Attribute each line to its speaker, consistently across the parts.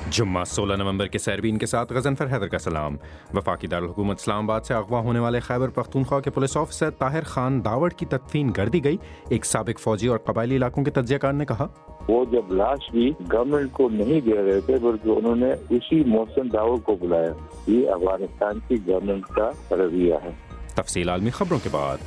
Speaker 1: جمعہ 16 نومبر کے سیربین کے ساتھ غضنفر حیدر کا سلام۔ وفاقی دارالحکومت اسلام آباد سے اغوا ہونے والے خیبر پختونخوا کے پولیس آفیسر طاہر خان داوڑ کی تدفین کر دی گئی۔ ایک سابق فوجی اور قبائلی علاقوں کے تجزیہ کار نے کہا
Speaker 2: وہ جب لاش بھی گورنمنٹ کو نہیں دے رہے تھے بلکہ انہوں نے اسی محسن داوڑ کو بلایا۔ یہ افغانستان کی گورنمنٹ کا رویہ ہے۔
Speaker 1: تفصیل عالمی خبروں کے بعد۔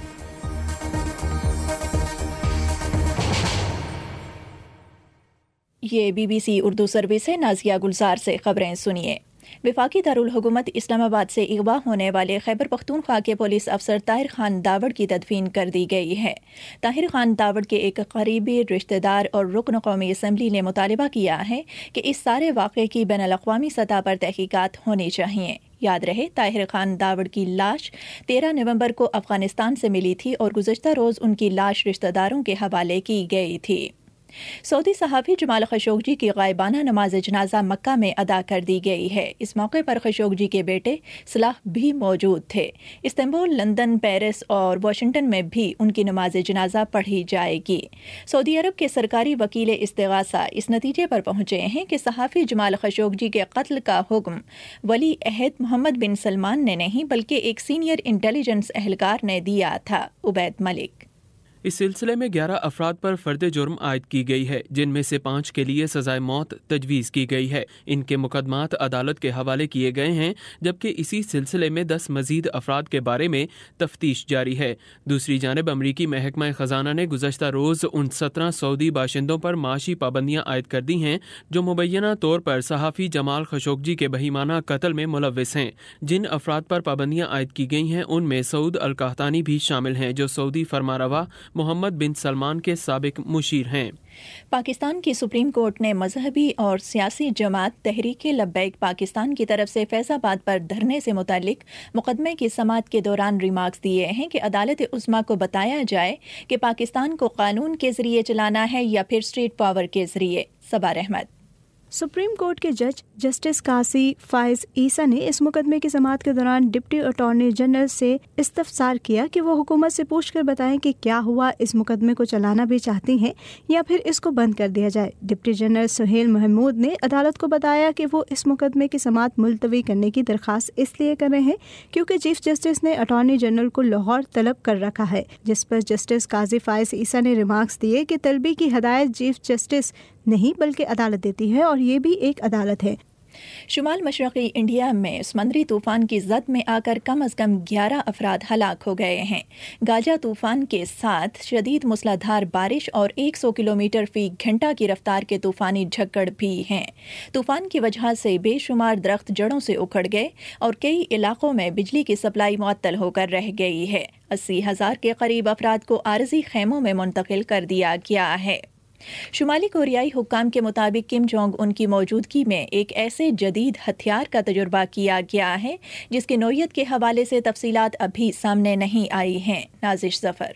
Speaker 3: یہ BBC اردو سروس ہے۔ نازیہ گلزار سے خبریں سنیے۔ وفاقی دارالحکومت اسلام آباد سے اغوا ہونے والے خیبر پختونخوا کے پولیس افسر طاہر خان داوڑ کی تدفین کر دی گئی ہے۔ طاہر خان داوڑ کے ایک قریبی رشتہ دار اور رکن قومی اسمبلی نے مطالبہ کیا ہے کہ اس سارے واقعے کی بین الاقوامی سطح پر تحقیقات ہونی چاہیے۔ یاد رہے طاہر خان داوڑ کی لاش 13 نومبر کو افغانستان سے ملی تھی اور گزشتہ روز ان کی لاش رشتہ داروں کے حوالے کی گئی تھی۔ سعودی صحافی جمال خشوگی کی غائبانہ نماز جنازہ مکہ میں ادا کر دی گئی ہے۔ اس موقع پر خشوگی کے بیٹے صلاح بھی موجود تھے۔ استنبول، لندن، پیرس اور واشنگٹن میں بھی ان کی نماز جنازہ پڑھی جائے گی۔ سعودی عرب کے سرکاری وکیل استغاثہ اس نتیجے پر پہنچے ہیں کہ صحافی جمال خشوگی کے قتل کا حکم ولی عہد محمد بن سلمان نے نہیں بلکہ ایک سینئر انٹیلیجنس اہلکار نے دیا تھا۔ عبید ملک۔
Speaker 4: اس سلسلے میں 11 افراد پر فرد جرم عائد کی گئی ہے، جن میں سے 5 کے لیے سزائے موت تجویز کی گئی ہے۔ ان کے مقدمات عدالت کے حوالے کیے گئے ہیں، جبکہ اسی سلسلے میں 10 مزید افراد کے بارے میں تفتیش جاری ہے۔ دوسری جانب امریکی محکمہ خزانہ نے گزشتہ روز ان 17 سعودی باشندوں پر معاشی پابندیاں عائد کر دی ہیں جو مبینہ طور پر صحافی جمال خشوگی کے بہیمانہ قتل میں ملوث ہیں۔ جن افراد پر پابندیاں عائد کی گئی ہیں ان میں سعود القحطانی بھی شامل ہیں، جو سعودی فرمانروا محمد بن سلمان کے سابق مشیر ہیں۔
Speaker 3: پاکستان کی سپریم کورٹ نے مذہبی اور سیاسی جماعت تحریک لبیک پاکستان کی طرف سے فیض آباد پر دھرنے سے متعلق مقدمے کی سماعت کے دوران ریمارکس دیے ہیں کہ عدالت عظمیٰ کو بتایا جائے کہ پاکستان کو قانون کے ذریعے چلانا ہے یا پھر اسٹریٹ پاور کے ذریعے۔ صبا احمد۔
Speaker 5: سپریم کورٹ کے جج جسٹس قاضی فائز عیسیٰ نے اس مقدمے کی سماعت کے دوران ڈپٹی اٹارنی جنرل سے استفسار کیا کہ وہ حکومت سے پوچھ کر بتائیں کہ کیا ہوا، اس مقدمے کو چلانا بھی چاہتی ہیں یا پھر اس کو بند کر دیا جائے۔ ڈپٹی جنرل سہیل محمود نے عدالت کو بتایا کہ وہ اس مقدمے کی سماعت ملتوی کرنے کی درخواست اس لیے کر رہے ہیں کیونکہ چیف جسٹس نے اٹارنی جنرل کو لاہور طلب کر رکھا ہے، جس پر جسٹس قاضی فائز عیسیٰ نے ریمارکس دیے کہ طلبی کی ہدایت چیف جسٹس نہیں بلکہ عدالت دیتی ہے اور یہ بھی ایک عدالت ہے۔
Speaker 3: شمال مشرقی انڈیا میں سمندری طوفان کی زد میں آ کر کم از کم 11 افراد ہلاک ہو گئے ہیں۔ گاجا طوفان کے ساتھ شدید موسلادھار بارش اور 100 کلومیٹر فی گھنٹہ کی رفتار کے طوفانی جھکڑ بھی ہیں۔ طوفان کی وجہ سے بے شمار درخت جڑوں سے اکھڑ گئے اور کئی علاقوں میں بجلی کی سپلائی معطل ہو کر رہ گئی ہے۔ 80,000 کے قریب افراد کو عارضی خیموں میں منتقل کر دیا گیا ہے۔ شمالی کوریائی حکام کے مطابق کم جونگ ان کی موجودگی میں ایک ایسے جدید ہتھیار کا تجربہ کیا گیا ہے جس کی نوعیت کے حوالے سے تفصیلات ابھی سامنے نہیں آئی ہیں۔ نازش ظفر۔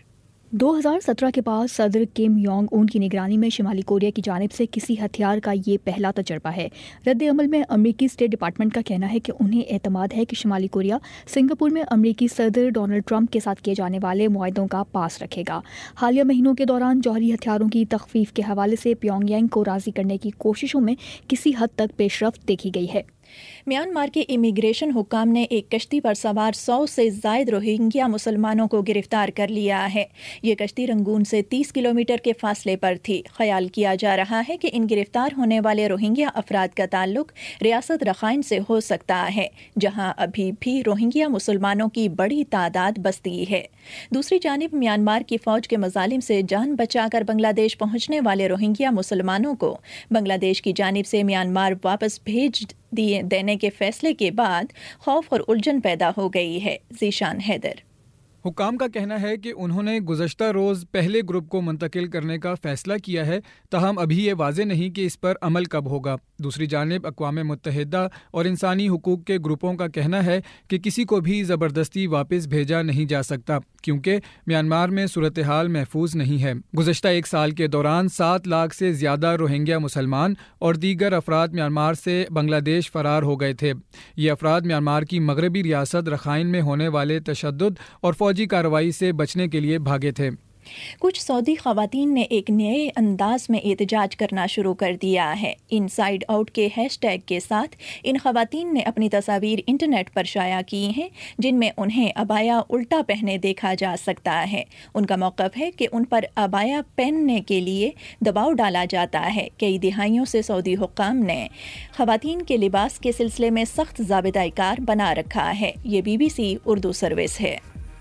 Speaker 6: 2017 کے بعد صدر کم یونگ اون کی نگرانی میں شمالی کوریا کی جانب سے کسی ہتھیار کا یہ پہلا تجربہ ہے۔ رد عمل میں امریکی اسٹیٹ ڈپارٹمنٹ کا کہنا ہے کہ انہیں اعتماد ہے کہ شمالی کوریا سنگاپور میں امریکی صدر ڈونلڈ ٹرمپ کے ساتھ کیے جانے والے معاہدوں کا پاس رکھے گا۔ حالیہ مہینوں کے دوران جوہری ہتھیاروں کی تخفیف کے حوالے سے پیونگ یانگ کو راضی کرنے کی کوششوں میں کسی حد تک پیش رفت دیکھی گئی ہے۔
Speaker 3: میانمار کے امیگریشن حکام نے ایک کشتی پر سوار 100 سے زائد روہنگیا مسلمانوں کو گرفتار کر لیا ہے۔ یہ کشتی رنگون سے 30 کلومیٹر کے فاصلے پر تھی۔ خیال کیا جا رہا ہے کہ ان گرفتار ہونے والے روہنگیا افراد کا تعلق ریاست رخائن سے ہو سکتا ہے، جہاں ابھی بھی روہنگیا مسلمانوں کی بڑی تعداد بستی ہے۔ دوسری جانب میانمار کی فوج کے مظالم سے جان بچا کر بنگلہ دیش پہنچنے والے روہنگیا مسلمانوں کو بنگلہ دیش کی جانب سے میانمار واپس بھیج دینے کے فیصلے کے بعد خوف اور الجھن پیدا ہو گئی ہے۔ ذیشان حیدر۔
Speaker 7: حکام کا کہنا ہے کہ انہوں نے گزشتہ روز پہلے گروپ کو منتقل کرنے کا فیصلہ کیا ہے، تاہم ابھی یہ واضح نہیں کہ اس پر عمل کب ہوگا۔ دوسری جانب اقوام متحدہ اور انسانی حقوق کے گروپوں کا کہنا ہے کہ کسی کو بھی زبردستی واپس بھیجا نہیں جا سکتا کیونکہ میانمار میں صورتحال محفوظ نہیں ہے۔ گزشتہ ایک سال کے دوران 7 لاکھ سے زیادہ روہنگیا مسلمان اور دیگر افراد میانمار سے بنگلہ دیش فرار ہو گئے تھے۔ یہ افراد میانمار کی مغربی ریاست رخائن میں ہونے والے تشدد اور فوجی کارروائی سے بچنے کے لیے بھاگے تھے۔
Speaker 3: کچھ سعودی خواتین نے ایک نئے انداز میں احتجاج کرنا شروع کر دیا ہے۔ انسائیڈ آؤٹ کے ہیش ٹیگ کے ساتھ ان خواتین نے اپنی تصاویر انٹرنیٹ پر شائع کی ہیں جن میں انہیں عبایا الٹا پہنے دیکھا جا سکتا ہے۔ ان کا موقف ہے کہ ان پر عبایا پہننے کے لیے دباؤ ڈالا جاتا ہے۔ کئی دہائیوں سے سعودی حکام نے خواتین کے لباس کے سلسلے میں سخت ضابطۂ کار بنا رکھا ہے۔ یہ BBC اردو سروس ہے۔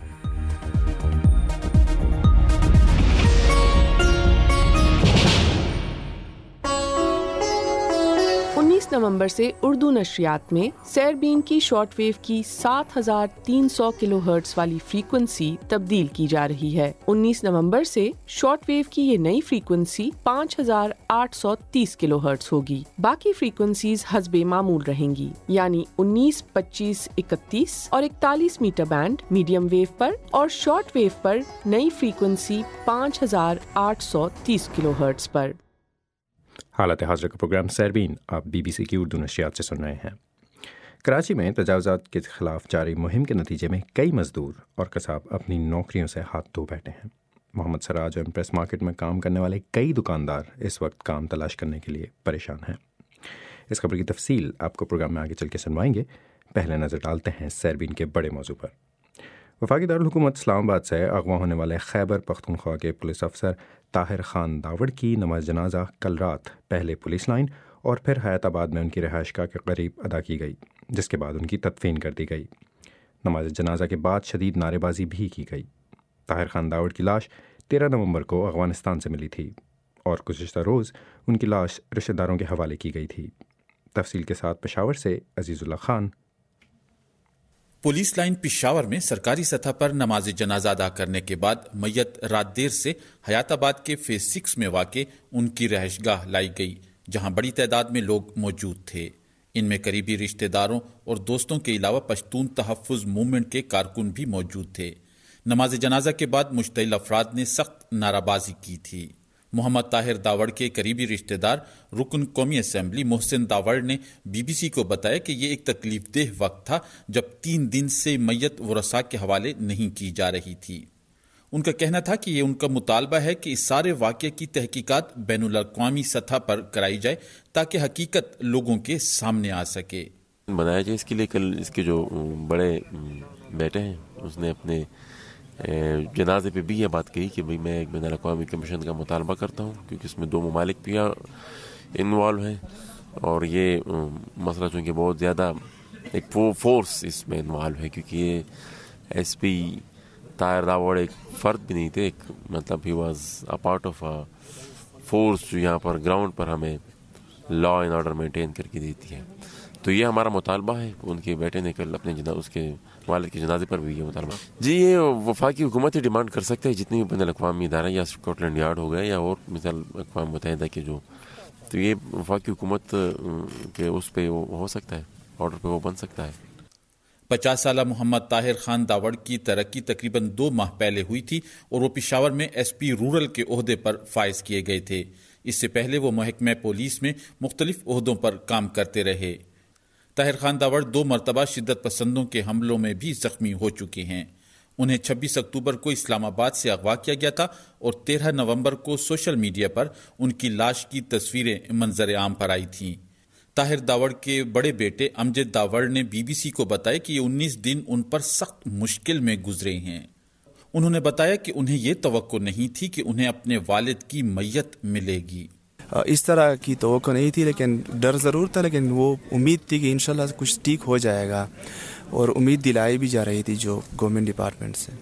Speaker 8: 19 نومبر سے اردو نشریات میں سیربین کی شارٹ ویو کی 7300 کلو ہرٹز والی فریکوینسی تبدیل کی جا رہی ہے۔ 19 نومبر سے شارٹ ویو کی یہ نئی فریکوینسی 5830 کلو ہرٹز ہوگی۔ باقی فریکوینسیز حسب معمول رہیں گی، یعنی 19، 25، 31 اور 41 میٹر بینڈ میڈیم ویو پر، اور شارٹ ویو پر نئی فریکوینسی 5830 کلو ہرٹز پر۔
Speaker 1: حالت حاضر کا پروگرام سیربین آپ BBC کی اردو نشریات سے سن رہے ہیں۔ کراچی میں تجاوزات کے خلاف جاری مہم کے نتیجے میں کئی مزدور اور قصاب اپنی نوکریوں سے ہاتھ دھو بیٹھے ہیں۔ محمد سراج اور امپریس مارکیٹ میں کام کرنے والے کئی دکاندار اس وقت کام تلاش کرنے کے لیے پریشان ہیں۔ اس خبر کی تفصیل آپ کو پروگرام میں آگے چل کے سنوائیں گے۔ پہلے نظر ڈالتے ہیں سیربین کے بڑے موضوع پر۔ وفاقی دارالحکومت اسلام آباد سے اغوا ہونے والے خیبر پختونخوا کے پولیس افسر طاہر خان داوڑ کی نماز جنازہ کل رات پہلے پولیس لائن اور پھر حیات آباد میں ان کی رہائش گاہ کے قریب ادا کی گئی، جس کے بعد ان کی تدفین کر دی گئی۔ نماز جنازہ کے بعد شدید نعرے بازی بھی کی گئی۔ طاہر خان داوڑ کی لاش 13 نومبر کو افغانستان سے ملی تھی اور گزشتہ روز ان کی لاش رشتہ داروں کے حوالے کی گئی تھی۔ تفصیل کے ساتھ پشاور سے عزیز اللہ خان۔
Speaker 9: پولیس لائن پشاور میں سرکاری سطح پر نماز جنازہ ادا کرنے کے بعد میت رات دیر سے حیات آباد کے فیز 6 میں واقع ان کی رہائش گاہ لائی گئی، جہاں بڑی تعداد میں لوگ موجود تھے۔ ان میں قریبی رشتہ داروں اور دوستوں کے علاوہ پشتون تحفظ موومنٹ کے کارکن بھی موجود تھے۔ نماز جنازہ کے بعد مشتعل افراد نے سخت نعرہ بازی کی تھی۔ محمد طاہر داوڑ کے قریبی رشتہ دار رکن قومی اسمبلی محسن داوڑ نے BBC کو بتایا کہ یہ ایک تکلیف دہ وقت تھا جب 3 دن سے میت ورثاء کے حوالے نہیں کی جا رہی تھی۔ ان کا کہنا تھا کہ یہ ان کا مطالبہ ہے کہ اس سارے واقعے کی تحقیقات بین الاقوامی سطح پر کرائی جائے تاکہ حقیقت لوگوں کے سامنے آ سکے۔
Speaker 10: بنایا جائے اس کے لیے کل اس کے جو بڑے بیٹے ہیں اس نے اپنے جنازے پہ بھی یہ بات کہی کہ بھئی میں ایک بین الاقوامی کمیشن کا مطالبہ کرتا ہوں، کیونکہ اس میں 2 ممالک بھی انوالو ہیں اور یہ مسئلہ چونکہ بہت زیادہ ایک فورس اس میں انوالو ہے، کیونکہ یہ SP طاہر داوڑ ایک فرد بھی نہیں تھے، ایک مطلب he was a part of a force جو یہاں پر گراؤنڈ پر ہمیں لا اینڈ آرڈر مینٹین کر کے دیتی ہے۔ تو یہ ہمارا مطالبہ ہے۔ ان کے بیٹے نے کل اپنے اس کے والد کے جنازے پر بھی یہ مطالبہ جی یہ وفاقی حکومت ہی ڈیمانڈ کر سکتے ہیں، جتنی بھی بین الاقوامی ادارے یا اسکاٹ لینڈ یارڈ ہو گئے یا اور مثال اقوام متحدہ کے جو، تو یہ وفاقی حکومت کے اس پہ وہ ہو سکتا ہے، آرڈر پہ وہ بن سکتا ہے۔
Speaker 9: 50 سالہ محمد طاہر خان داوڑ کی ترقی تقریباً 2 ماہ پہلے ہوئی تھی اور وہ پشاور میں SP رورل کے عہدے پر فائز کیے گئے تھے۔ اس سے پہلے وہ محکمہ پولیس میں مختلف عہدوں پر کام کرتے رہے۔ طاہر خان داوڑ 2 مرتبہ شدت پسندوں کے حملوں میں بھی زخمی ہو چکے ہیں۔ انہیں 26 اکتوبر کو اسلام آباد سے اغوا کیا گیا تھا اور 13 نومبر کو سوشل میڈیا پر ان کی لاش کی تصویریں منظر عام پر آئی تھیں۔ طاہر داوڑ کے بڑے بیٹے امجد داوڑ نے BBC کو بتایا کہ یہ 19 دن ان پر سخت مشکل میں گزرے ہیں۔ انہوں نے بتایا کہ انہیں یہ توقع نہیں تھی کہ انہیں اپنے والد کی میت ملے گی۔
Speaker 11: اس طرح کی توقع نہیں تھی، لیکن ڈر ضرور تھا، لیکن وہ امید تھی کہ انشاءاللہ کچھ ٹھیک ہو جائے گا، اور امید دلائی بھی جا رہی تھی جو گورنمنٹ ڈپارٹمنٹ سے۔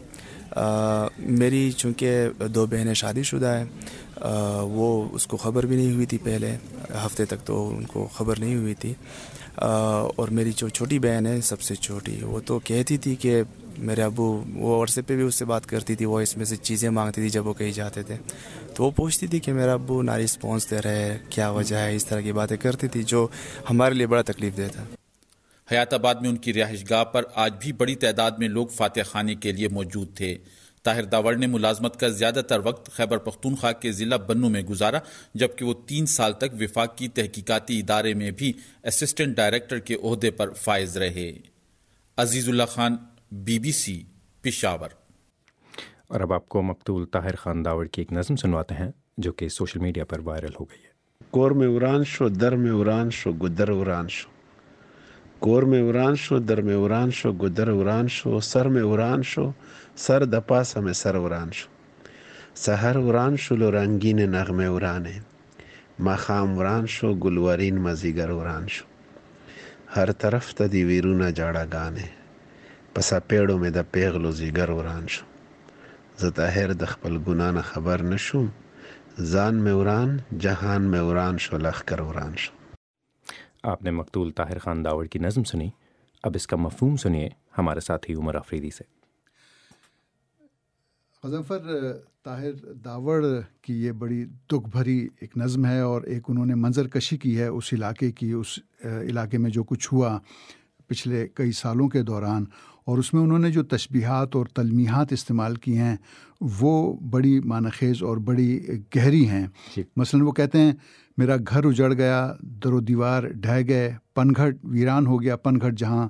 Speaker 11: میری چونکہ 2 بہنیں شادی شدہ ہیں، وہ اس کو خبر بھی نہیں ہوئی تھی، پہلے ہفتے تک تو ان کو خبر نہیں ہوئی تھی، اور میری جو چھوٹی بہن ہے سب سے چھوٹی، وہ تو کہتی تھی کہ میرے ابو، وہ واٹس پہ بھی اس سے بات کرتی تھی، وائس میں سے چیزیں مانگتی تھی جب وہ کہیں جاتے تھے، تو وہ پوچھتی تھی کہ میرا ابو نہ رسپانس دے رہے، کیا وجہ ہے، اس طرح کی باتیں کرتی تھی جو ہمارے لیے بڑا تکلیف دہ تھا۔
Speaker 9: حیات آباد میں ان کی رہائش گاہ پر آج بھی بڑی تعداد میں لوگ فاتح خانے کے لیے موجود تھے۔ طاہر داوڑ نے ملازمت کا زیادہ تر وقت خیبر پختونخوا کے ضلع بنوں میں گزارا، جبکہ وہ 3 سال تک وفاق کی تحقیقاتی ادارے میں بھی اسسٹنٹ ڈائریکٹر کے عہدے پر فائز رہے۔ عزیز اللہ خان، BBC پشاور۔
Speaker 1: اور اب آپ کو مقتول طاہر خان داوڑ کی ایک نظم سنواتے ہیں جو کہ سوشل میڈیا پر وائرل ہو گئی ہے.
Speaker 12: کور میں وران شو در میں وران شو گدر وران شو، کور میں وران شو در میں وران شو گدر وران شو، سر میں وران شو سر دپاس میں سر وران شو، سحر وران شو لو رنگین نغمے ورانے، ماخام وران شو گلورین مزیگر وران شو، ہر طرف تا دی ویرونا جاڑا گانے، پسا پیڑوں میں دا پیغلو زیگر وران شو، زطاہر دخپل گنانا خبر نشوم، زان میں وران جہان میں وران شو لخ کر وران شو.
Speaker 1: آپ نے مقتول طاہر خان داوڑ کی نظم سنی، اب اس کا مفہوم سنیے ہمارے ساتھی عمر آفریدی سے.
Speaker 13: غضنفر، طاہر داوڑ کی یہ بڑی دکھ بھری ایک نظم ہے اور ایک انہوں نے منظر کشی کی ہے اس علاقے کی، اس علاقے میں جو کچھ ہوا پچھلے کئی سالوں کے دوران، اور اس میں انہوں نے جو تشبیہات اور تلمیحات استعمال کی ہیں وہ بڑی معنی خیز اور بڑی گہری ہیں. مثلا وہ کہتے ہیں میرا گھر اجڑ گیا، در و دیوار ڈھہ گئے، پن گھٹ ویران ہو گیا، پن گھٹ جہاں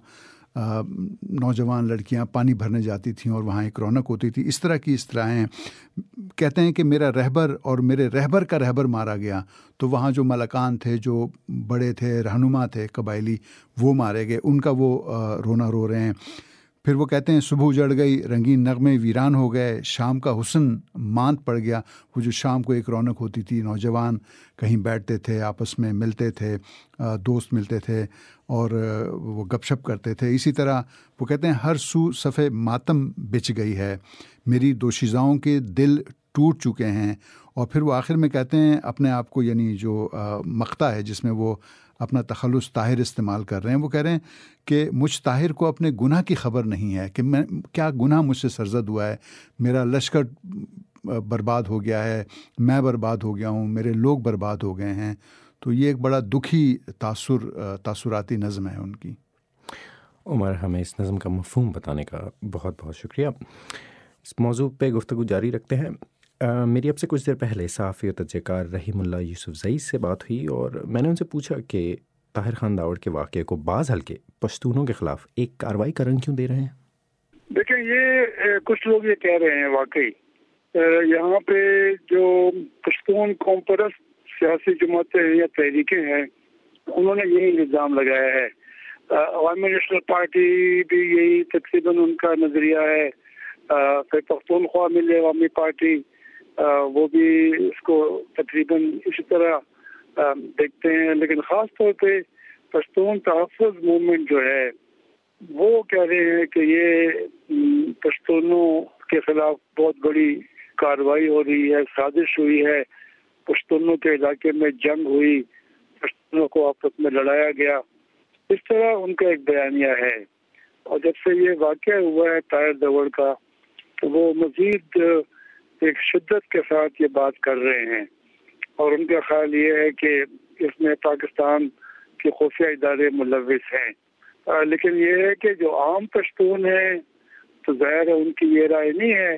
Speaker 13: نوجوان لڑکیاں پانی بھرنے جاتی تھیں اور وہاں ایک رونق ہوتی تھی. اس طرح کی اصطلاحیں. کہتے ہیں کہ میرا رہبر اور میرے رہبر کا رہبر مارا گیا، تو وہاں جو ملکان تھے، جو بڑے تھے، رہنما تھے قبائلی، وہ مارے گئے، ان کا وہ رونا رو رہے ہیں. پھر وہ کہتے ہیں صبح اجڑ گئی، رنگین نغمے ویران ہو گئے، شام کا حسن ماند پڑ گیا. وہ جو شام کو ایک رونق ہوتی تھی، نوجوان کہیں بیٹھتے تھے، آپس میں ملتے تھے، دوست ملتے تھے اور وہ گپ شپ کرتے تھے. اسی طرح وہ کہتے ہیں ہر سو صفے ماتم بچ گئی ہے، میری دوشیزاؤں کے دل ٹوٹ چکے ہیں. اور پھر وہ آخر میں کہتے ہیں اپنے آپ کو، یعنی جو مقطع ہے جس میں وہ اپنا تخلص طاہر استعمال کر رہے ہیں، وہ کہہ رہے ہیں کہ مجھ طاہر کو اپنے گناہ کی خبر نہیں ہے کہ میں کیا گناہ مجھ سے سرزد ہوا ہے. میرا لشکر برباد ہو گیا ہے، میں برباد ہو گیا ہوں، میرے لوگ برباد ہو گئے ہیں. تو یہ ایک بڑا دکھی تاثراتی نظم ہے ان کی.
Speaker 1: عمر، ہمیں اس نظم کا مفہوم بتانے کا بہت بہت شکریہ. اس موضوع پہ گفتگو جاری رکھتے ہیں. میری اب سے کچھ دیر پہلے صحافی و تجزیہ کار رحیم اللہ یوسف زئی سے بات ہوئی اور میں نے ان سے پوچھا کہ طاہر خان داوڑ کے واقعے کو بعض حلقے پشتونوں کے خلاف ایک کارروائی کا رنگ کیوں دے رہے ہیں؟
Speaker 14: دیکھیں، یہ کچھ لوگ یہ کہہ رہے ہیں واقعی یہاں پہ جو پشتون قوم پرست سیاسی جماعتیں یا تحریکیں ہیں، انہوں نے یہی الزام لگایا ہے. عوامی نیشنل پارٹی بھی یہی تقریباً ان کا نظریہ ہے. پھر پختونخوا ملی عوامی پارٹی وہ بھی اس کو تقریباً اسی طرح دیکھتے ہیں. لیکن خاص طور پہ پشتون تحفظ موومنٹ جو ہے وہ کہہ رہے ہیں کہ یہ پشتونوں کے خلاف بہت بڑی کارروائی ہو رہی ہے، سازش ہوئی ہے، پشتونوں کے علاقے میں جنگ ہوئی، پشتونوں کو آپس میں لڑایا گیا. اس طرح ان کا ایک بیانیہ ہے. اور جب سے یہ واقعہ ہوا ہے طاہر داوڑ کا، تو وہ مزید ایک شدت کے ساتھ یہ بات کر رہے ہیں اور ان کا خیال یہ ہے کہ اس میں پاکستان کے خفیہ ادارے ملوث ہیں. لیکن یہ ہے کہ جو عام پشتون ہیں تو ظاہر ہے ان کی یہ رائے نہیں ہے،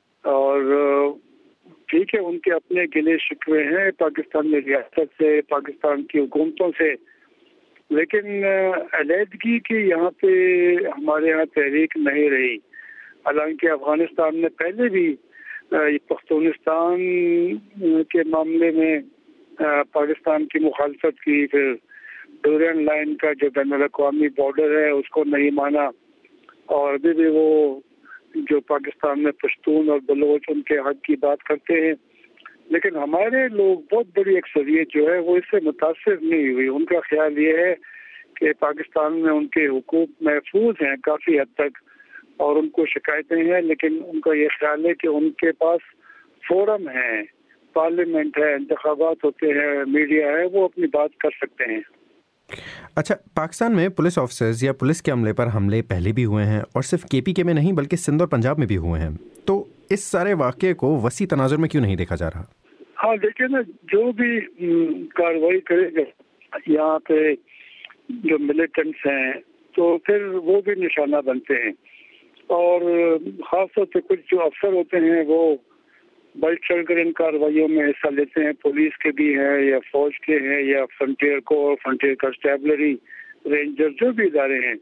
Speaker 14: اور ٹھیک ہے ان کے اپنے گلے شکوے ہیں پاکستان میں ریاست سے، پاکستان کی حکومتوں سے، لیکن علیحدگی کی یہاں پہ ہمارے یہاں تحریک نہیں رہی. حالانکہ افغانستان نے پہلے بھی پختونستان کے معاملے میں پاکستان کی مخالفت کی، پھر ڈورین لائن کا جو بین الاقوامی بارڈر ہے اس کو نہیں مانا، اور ابھی بھی وہ جو پاکستان میں پشتون اور بلوچ ان کے حق کی بات کرتے ہیں. لیکن ہمارے لوگ بہت بڑی اکثریت جو ہے وہ اس سے متاثر نہیں ہوئی. ان کا خیال یہ ہے کہ پاکستان میں ان کے حقوق محفوظ ہیں کافی حد تک، اور ان کو شکایتیں ہیں، لیکن ان کا یہ خیال ہے کہ ان کے پاس فورم ہے، پارلیمنٹ ہے، انتخابات ہوتے ہیں، میڈیا ہے، وہ اپنی بات کر سکتے ہیں.
Speaker 1: اچھا، پاکستان میں پولیس آفیسرز یا پولیس کے عملے پر حملے پہلے بھی ہوئے ہیں اور صرف KPK میں نہیں بلکہ سندھ اور پنجاب میں بھی ہوئے ہیں، تو اس سارے واقعے کو وسیع تناظر میں کیوں نہیں دیکھا جا رہا؟
Speaker 14: ہاں دیکھیں نا، جو بھی کارروائی کرے گا یہاں پہ جو ملیٹنٹس ہیں تو پھر وہ بھی نشانہ بنتے ہیں، اور خاص طور پہ کچھ جو افسر ہوتے ہیں وہ بڑھ چڑھ کر ان کارروائیوں میں حصہ لیتے ہیں. پولیس کے بھی ہیں یا فوج کے ہیں یا فرنٹیئر کو، فرنٹیئر کنسٹیبلری، رینجر، جو بھی ادارے ہیں.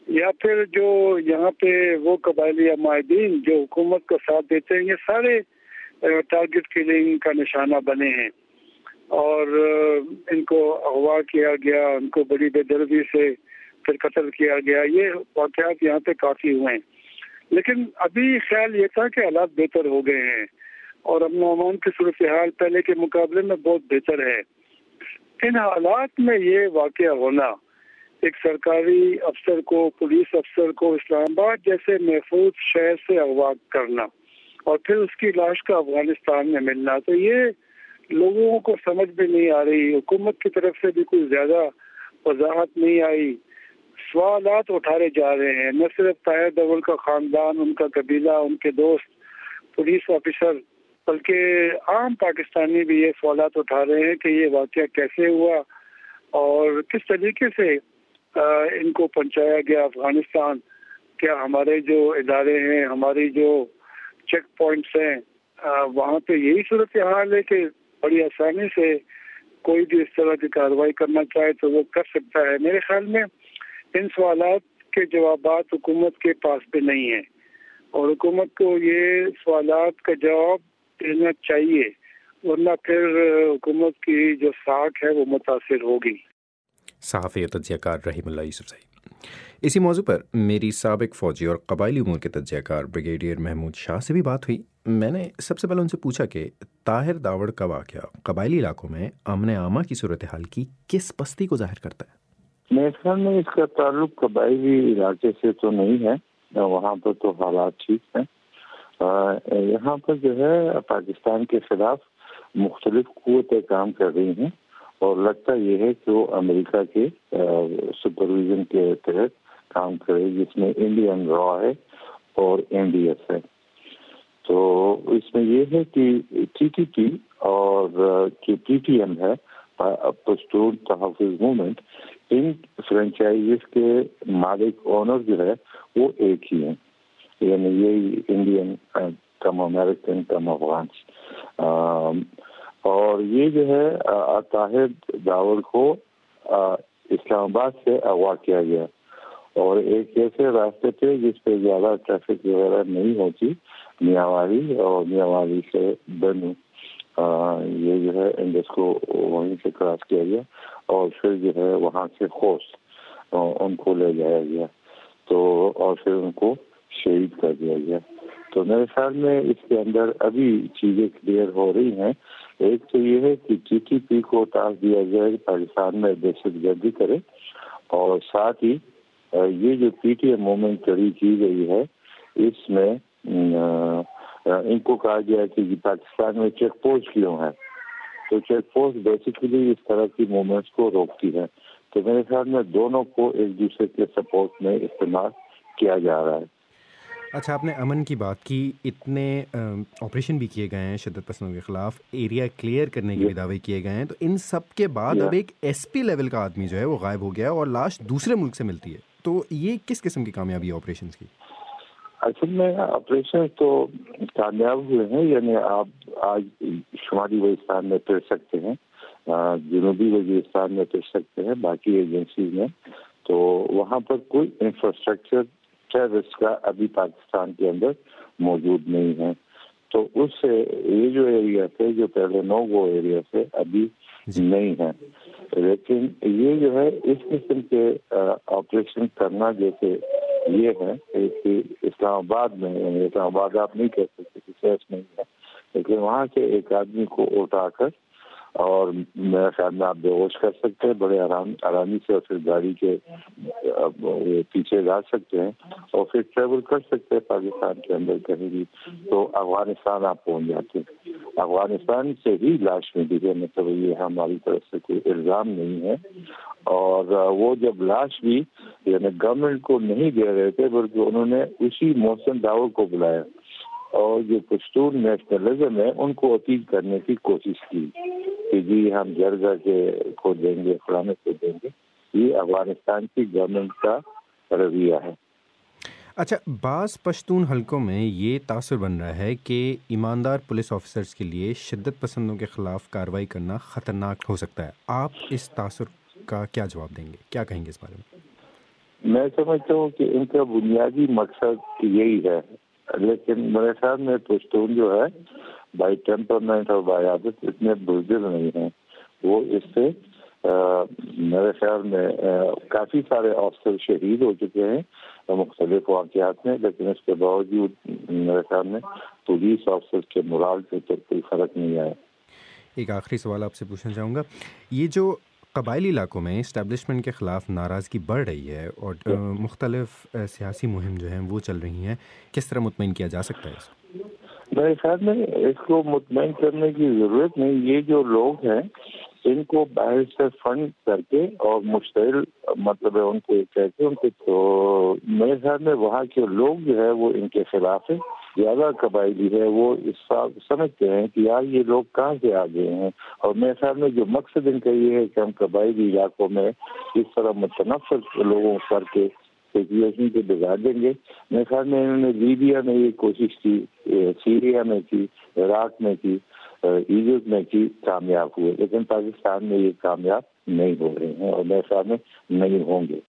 Speaker 14: یا پھر جو یہاں پہ وہ قبائلی معاہدین جو حکومت کا ساتھ دیتے ہیں، یہ سارے ٹارگٹ کلنگ کا نشانہ بنے ہیں اور ان کو اغوا کیا گیا، ان کو بڑی بے دردی سے پھر قتل کیا گیا. یہ واقعات یہاں پہ کافی ہوئے ہیں. لیکن ابھی خیال یہ تھا کہ حالات بہتر ہو گئے ہیں اور امن و امان کی صورتحال پہلے کے مقابلے میں بہت بہتر ہے. ان حالات میں یہ واقعہ ہونا، ایک سرکاری افسر کو، پولیس افسر کو اسلام آباد جیسے محفوظ شہر سے اغوا کرنا اور پھر اس کی لاش کا افغانستان میں ملنا، تو یہ لوگوں کو سمجھ میں نہیں آ رہی. حکومت کی طرف سے بھی کوئی زیادہ وضاحت نہیں آئی. سوالات اٹھائے جا رہے ہیں، نہ صرف طاہر داوڑ کا خاندان، ان کا قبیلہ، ان کے دوست، پولیس آفیسر، بلکہ عام پاکستانی بھی یہ سوالات اٹھا رہے ہیں کہ یہ واقعہ کیسے ہوا اور کس طریقے سے ان کو پہنچایا گیا افغانستان. کیا ہمارے جو ادارے ہیں، ہماری جو چیک پوائنٹس ہیں، وہاں پہ یہی صورتحال ہے کہ بڑی آسانی سے کوئی بھی اس طرح کی کارروائی کرنا چاہے تو وہ کر سکتا ہے؟ میرے خیال میں ان سوالات کے جوابات حکومت کے پاس پہ نہیں ہیں اور حکومت کو یہ سوالات کا جواب دینا چاہیے، ورنہ پھر حکومت کی جو ساکھ ہے وہ متاثر ہوگی.
Speaker 1: صحافی و تجزیہ کار رحیم اللہ یوسف صاحب. اسی موضوع پر میری سابق فوجی اور قبائلی امور کے تجزیہ کار بریگیڈیئر محمود شاہ سے بھی بات ہوئی. میں نے سب سے پہلے ان سے پوچھا کہ طاہر داوڑ کا واقعہ قبائلی علاقوں میں امن عامہ کی صورتحال کی کس پستی کو ظاہر کرتا ہے؟
Speaker 2: میرے خیال میں اس کا تعلق قبائلی علاقے سے تو نہیں ہے، وہاں پر تو حالات ٹھیک ہیں. یہاں پر جو ہے پاکستان کے خلاف مختلف قوتیں کام کر رہی ہیں اور لگتا یہ ہے کہ وہ امریکہ کے سپرویژن کے تحت کام کرے، جس میں انڈین را ہے اور این ڈی ایس ہے. تو اس میں یہ ہے کہ ٹی ٹی پی اور جو پی ٹی ایم ہے، پشتون تحفظ موومنٹ، ان فرنچائزز کے مالک اونر جو ہے وہ ایک ہی ہیں، یعنی یہی انڈین کم امریکن کم افغانس. اور یہ جو ہے طاہر داوڑ کو اسلام آباد سے اغوا کیا گیا اور ایک ایسے راستے پہ جس پہ زیادہ ٹریفک وغیرہ نہیں ہوتی، میاوالی اور میاوالی سے بنو، یہ جو ہے انڈس کو وہیں سے کراس کیا گیا اور پھر جو ہے وہاں سے خوست ان کو لے جایا گیا تو اور پھر ان کو شہید کر دیا گیا. تو میرے خیال میں اس کے اندر ابھی چیزیں کلیئر ہو رہی ہیں. ایک تو یہ ہے کہ ٹی ٹی پی کو ٹاسک دیا جائے کہ پاکستان میں دہشت گردی کرے، اور ساتھ ہی یہ جو پی ٹی ایم موومنٹ کھڑی کی گئی ہے اس میں ان کو کہا گیا کہ پاکستان میں چیک پوسٹ کیوں ہے، تو چیک پوسٹ بیسیکلی اس طرح کی موومنٹس کو روکتی ہے. تو میرے خیال میں دونوں کو ایک دوسرے کے سپورٹ میں استعمال کیا جا رہا ہے.
Speaker 1: اچھا، آپ نے امن کی بات کی، اتنے آپریشن بھی کیے گئے ہیں شدت پسندوں کے خلاف، ایریا کلیئر کرنے کے بھی دعوے کیے گئے ہیں، تو ان سب کے بعد اب ایک ایس پی لیول کا آدمی جو ہے وہ غائب ہو گیا اور لاش دوسرے ملک سے ملتی ہے، تو یہ کس قسم کی کامیابی ہے آپریشنز کی؟
Speaker 2: اصل میں آپریشن تو کامیاب ہوئے ہیں، یعنی آپ آج شمالی وزیرستان میں پھر سکتے ہیں، جنوبی وزیرستان میں پھر سکتے ہیں، باقی ایجنسیز میں، تو وہاں پر کوئی انفراسٹرکچر ٹیررسٹ کا ابھی پاکستان کے اندر موجود نہیں ہے. تو اس سے یہ جو ایریا تھے جو پہلے نو گو ایریا سے ابھی نہیں ہے. لیکن یہ جو ہے اس قسم کے آپریشن کرنا جیسے یہ ہے کہ اسلام آباد میں، اسلام آباد آپ نہیں کہہ سکتے کہ سیف نہیں ہے، لیکن وہاں سے ایک آدمی کو اٹھا کر اور میرے خیال میں آپ بے ہوش کر سکتے ہیں بڑے آرامی سے، اور پھر گاڑی کے پیچھے جا سکتے ہیں اور پھر ٹریول کر سکتے ہیں پاکستان کے اندر کہیں بھی، تو افغانستان آپ پہنچ جاتے ہیں. افغانستان سے ہی لاش ملی ہے، مطلب یہ ہماری طرف سے کوئی الزام نہیں ہے. اور وہ جب لاش بھی یعنی گورنمنٹ کو نہیں دے رہے تھے بلکہ انہوں نے اسی محسن داوڑ کو بلایا اور جو پشتون نیشنلزم ہے ان کو اپیل کرنے کی کوشش کی کہ جی ہم جرگہ کے کو دیں گے، فلانے کو دیں گے. یہ افغانستان کی گورنمنٹ کا رویہ ہے.
Speaker 1: اچھا، بعض پشتون حلقوں میں یہ تاثر بن رہا ہے کہ ایماندار پولیس آفیسرز کے لیے شدت پسندوں کے خلاف کارروائی کرنا خطرناک ہو سکتا ہے. آپ اس تاثر کا کیا جواب دیں گے، کیا کہیں گے اس بارے میں؟
Speaker 2: میں سمجھتا ہوں کہ ان کا بنیادی مقصد یہی ہے، لیکن میرے خیال میں پشتون جو ہے بائی ٹیمپرمنٹ اور بائی عادت اتنے بزدل نہیں ہیں. وہ اس سے میرے خیال میں کافی سارے افسر شہید ہو چکے ہیں مختلف واقعات میں، لیکن اس کے باوجود میرے خیال میں پولیس افسر کے مورال کے اوپر کوئی فرق نہیں آیا.
Speaker 1: ایک آخری سوال آپ سے پوچھنا چاہوں گا، یہ جو قبائلی علاقوں میں اسٹیبلشمنٹ کے خلاف ناراضگی بڑھ رہی ہے اور مختلف سیاسی مہم جو ہیں وہ چل رہی ہیں، کس طرح مطمئن کیا جا سکتا ہے اس کو؟
Speaker 2: میرے خیال میں اس کو مطمئن کرنے کی ضرورت نہیں. یہ جو لوگ ہیں ان کو باہر سے فنڈ کر کے اور مشتعل مطلب ہے ان کو کہتے ہیں ان کو، تو میرے خیال میں وہاں کے لوگ جو ہے وہ ان کے خلاف ہے. زیادہ قبائلی ہے وہ اس سمجھتے ہیں کہ یار یہ لوگ کہاں سے آ گئے ہیں، اور میرے خیال میں جو مقصد ان کا یہ ہے کہ ہم قبائلی علاقوں میں اس طرح متنفر لوگوں کر کے سچویشن کو بگاڑ دیں گے. میرے خیال میں انہوں نے لیبیا میں یہ کوشش کی، سیریا میں کی، عراق میں کی، ایجپٹ میں کی، کامیاب ہوئے، لیکن پاکستان میں یہ کامیاب نہیں ہو رہے ہیں اور میرے خیال میں نہیں ہوں گے.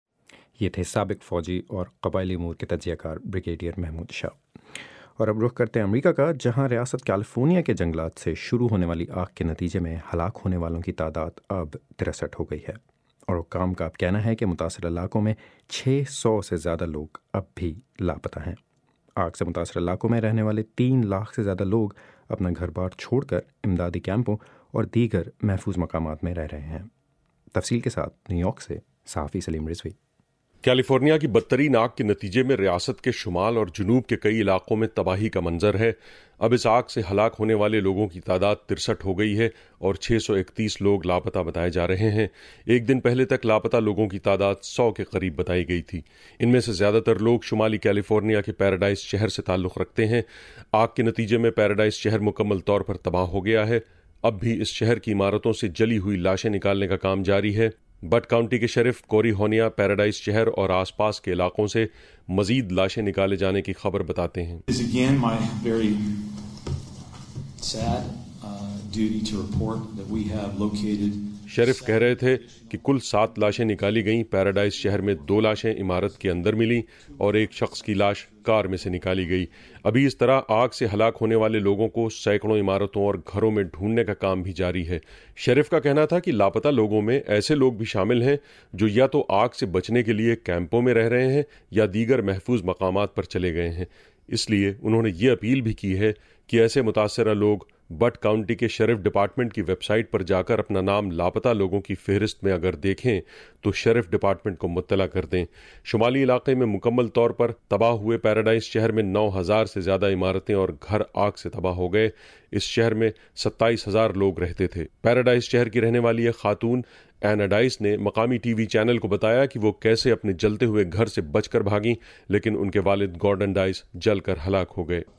Speaker 1: یہ تھے سابق فوجی اور قبائلی امور کے تجزیہ کار بریگیڈیئر محمود شاہ. اور اب رخ کرتے ہیں امریکہ کا، جہاں ریاست کیلیفورنیا کے جنگلات سے شروع ہونے والی آگ کے نتیجے میں ہلاک ہونے والوں کی تعداد اب 63 ہو گئی ہے، اور حکام کا اب کہنا ہے کہ متاثرہ علاقوں میں 600 سے زیادہ لوگ اب بھی لاپتہ ہیں. آگ سے متاثرہ علاقوں میں رہنے والے 3 لاکھ سے زیادہ لوگ اپنا گھر بار چھوڑ کر امدادی کیمپوں اور دیگر محفوظ مقامات میں رہ رہے ہیں. تفصیل کے ساتھ نیو یارک سے صحافی سلیم رضوی.
Speaker 15: کیلیفورنیا کی بدترین آگ کے نتیجے میں ریاست کے شمال اور جنوب کے کئی علاقوں میں تباہی کا منظر ہے. اب اس آگ سے ہلاک ہونے والے لوگوں کی تعداد 63 ہو گئی ہے اور 631 لوگ لاپتہ بتائے جا رہے ہیں. ایک دن پہلے تک لاپتہ لوگوں کی تعداد 100 کے قریب بتائی گئی تھی. ان میں سے زیادہ تر لوگ شمالی کیلیفورنیا کے پیراڈائز شہر سے تعلق رکھتے ہیں. آگ کے نتیجے میں پیراڈائز شہر مکمل طور پر تباہ ہو گیا ہے. اب بھی اس شہر کی عمارتوں سے جلی ہوئی لاشیں نکالنے کا کام جاری ہے. بٹ کاؤنٹی کے شریف کوری ہونیا پیراڈائز شہر اور آس پاس کے علاقوں سے مزید لاشیں نکالے جانے کی خبر بتاتے ہیں. شریف کہہ رہے تھے کہ کل 7 لاشیں نکالی گئیں. پیراڈائز شہر میں 2 لاشیں عمارت کے اندر ملیں اور ایک شخص کی لاش کار میں سے نکالی گئی. ابھی اس طرح آگ سے ہلاک ہونے والے لوگوں کو سینکڑوں عمارتوں اور گھروں میں ڈھونڈنے کا کام بھی جاری ہے. شریف کا کہنا تھا کہ لاپتہ لوگوں میں ایسے لوگ بھی شامل ہیں جو یا تو آگ سے بچنے کے لیے کیمپوں میں رہ رہے ہیں یا دیگر محفوظ مقامات پر چلے گئے ہیں. اس لیے انہوں نے یہ اپیل بھی کی ہے کہ ایسے متاثرہ لوگ بٹ کاؤنٹی کے شریف ڈپارٹمنٹ کی ویب سائٹ پر جا کر اپنا نام لاپتہ لوگوں کی فہرست میں اگر دیکھیں تو شریف ڈپارٹمنٹ کو مطلع کر دیں. شمالی علاقے میں مکمل طور پر تباہ ہوئے پیراڈائز شہر میں 9000 سے زیادہ عمارتیں اور گھر آگ سے تباہ ہو گئے. اس شہر میں 27000 لوگ رہتے تھے. پیراڈائز شہر کی رہنے والی ایک خاتون اینا ڈائس نے مقامی ٹی وی چینل کو بتایا کہ وہ کیسے اپنے جلتے ہوئے گھر سے بچ کر بھاگیں، لیکن ان کے والد گارڈن ڈائس جل کر ہلاک ہو گئے.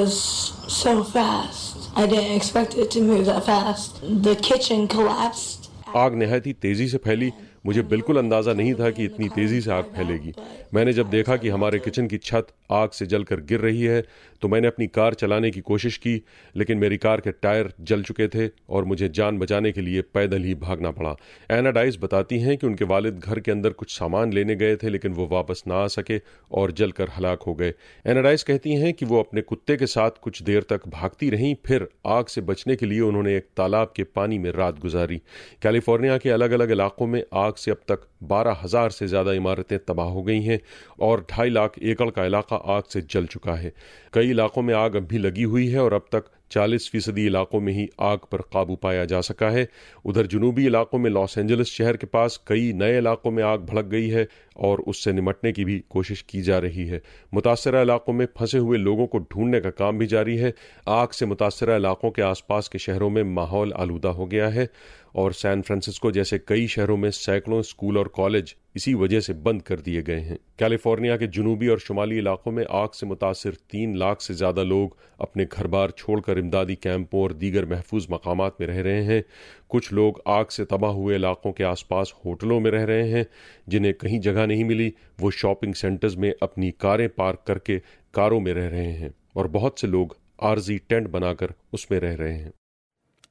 Speaker 15: آگ نہایت ہی تیزی سے پھیلی. مجھے بالکل اندازہ نہیں تھا کہ اتنی تیزی سے آگ پھیلے گی. میں نے جب دیکھا کہ ہمارے کچن کی چھت آگ سے جل کر گر رہی ہے تو میں نے اپنی کار چلانے کی کوشش کی، لیکن میری کار کے ٹائر جل چکے تھے اور مجھے جان بچانے کے لیے پیدل ہی بھاگنا پڑا. اینا ڈائس بتاتی ہیں کہ ان کے والد گھر کے اندر کچھ سامان لینے گئے تھے لیکن وہ واپس نہ آ سکے اور جل کر ہلاک ہو گئے. اینا ڈائس کہتی ہیں کہ وہ اپنے کتے کے ساتھ کچھ دیر تک بھاگتی رہیں، پھر آگ سے بچنے کے لیے انہوں نے ایک تالاب کے پانی میں رات گزاری. کیلیفورنیا کے الگ الگ علاقوں میں آگ سے اب تک 12,000 سے زیادہ عمارتیں تباہ ہو گئی ہیں اور 2.5 لاکھ ایکڑ کا علاقہ آگ سے جل چکا ہے. کئی علاقوں میں آگ اب بھی لگی ہوئی ہے اور اب تک 40% علاقوں میں ہی آگ پر قابو پایا جا سکا ہے. ادھر جنوبی علاقوں میں لاس اینجلس شہر کے پاس کئی نئے علاقوں میں آگ بھڑک گئی ہے اور اس سے نمٹنے کی بھی کوشش کی جا رہی ہے. متاثرہ علاقوں میں پھنسے ہوئے لوگوں کو ڈھونڈنے کا کام بھی جاری ہے. آگ سے متاثرہ علاقوں کے آس پاس کے شہروں میں ماحول آلودہ ہو گیا ہے اور سان فرانسسکو جیسے کئی شہروں میں سینکڑوں اسکول اور کالج اسی وجہ سے بند کر دیے گئے ہیں. کیلیفورنیا کے جنوبی اور شمالی علاقوں میں آگ سے متاثر 3 لاکھ سے زیادہ لوگ اپنے گھر بار چھوڑ کر امدادی کیمپوں اور دیگر محفوظ مقامات میں رہ رہے ہیں. کچھ لوگ آگ سے تباہ ہوئے علاقوں کے آس پاس ہوٹلوں میں رہ رہے ہیں. جنہیں کہیں جگہ نہیں ملی وہ شاپنگ سینٹرز میں اپنی کاریں پارک کر کے کاروں میں رہ رہے ہیں اور بہت سے لوگ عارضی ٹینٹ بنا کر اس میں رہ رہے ہیں.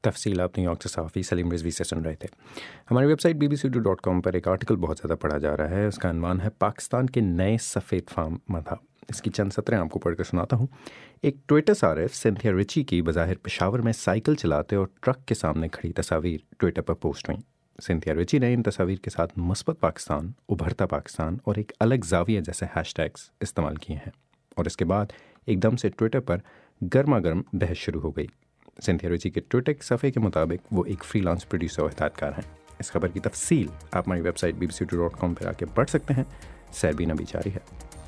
Speaker 1: तफसील आप न्यूयॉर्क से सहाफ़ी सलीम रिजवी से सुन रहे थे। हमारी वेबसाइट bbc.com पर एक आर्टिकल बहुत ज़्यादा पढ़ा जा रहा है। उसका अनवान है पाकिस्तान के नए सफ़ेद फार्म मज़हब। इसकी चंद सतरें आपको पढ़कर सुनाता हूँ। एक ट्विटर सारिफ सिंथिया रिची की बज़ाहिर पेशावर में साइकिल चलाते और ट्रक के सामने खड़ी तस्वीर ट्विटर पर पोस्ट हुई। सिंथिया रिची ने इन तस्वीर के साथ मुस्बत पाकिस्तान, उभरता पाकिस्तान और एक अलग ज़ाविया जैसे हैशटैग्स इस्तेमाल किए हैं और इसके बाद एकदम से ट्विटर पर गर्मा गर्म बहस शुरू हो गई। सिंथिया रिची के ट्विटर के सफ़े के मुताबिक वो एक फ्रीलांस प्रोड्यूसर और हिदायतकार हैं। इस खबर की तफसील आप हमारी वेबसाइट bbc.com पर आके पढ़ सकते हैं। सैरबीन अभी जारी है।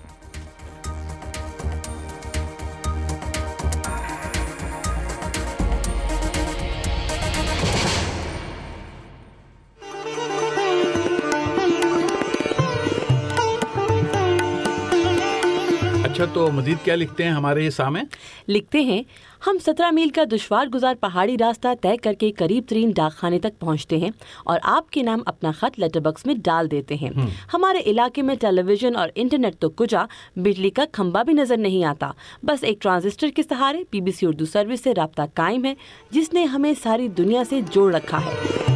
Speaker 16: अच्छा, तो मजीद क्या लिखते हैं हमारे सामने?
Speaker 17: लिखते हैं, हम 17 मील का दुश्वार गुजार पहाड़ी रास्ता तय करके करीब तरीन डाकखाने तक पहुंचते हैं और आपके नाम अपना खत लेटर बॉक्स में डाल देते हैं। हमारे इलाके में टेलीविजन और इंटरनेट तो कुजा, बिजली का खंबा भी नजर नहीं आता। बस एक ट्रांजिस्टर के सहारे BBC उर्दू सर्विस से राब्ता कायम है, जिसने हमें सारी दुनिया से जोड़ रखा है।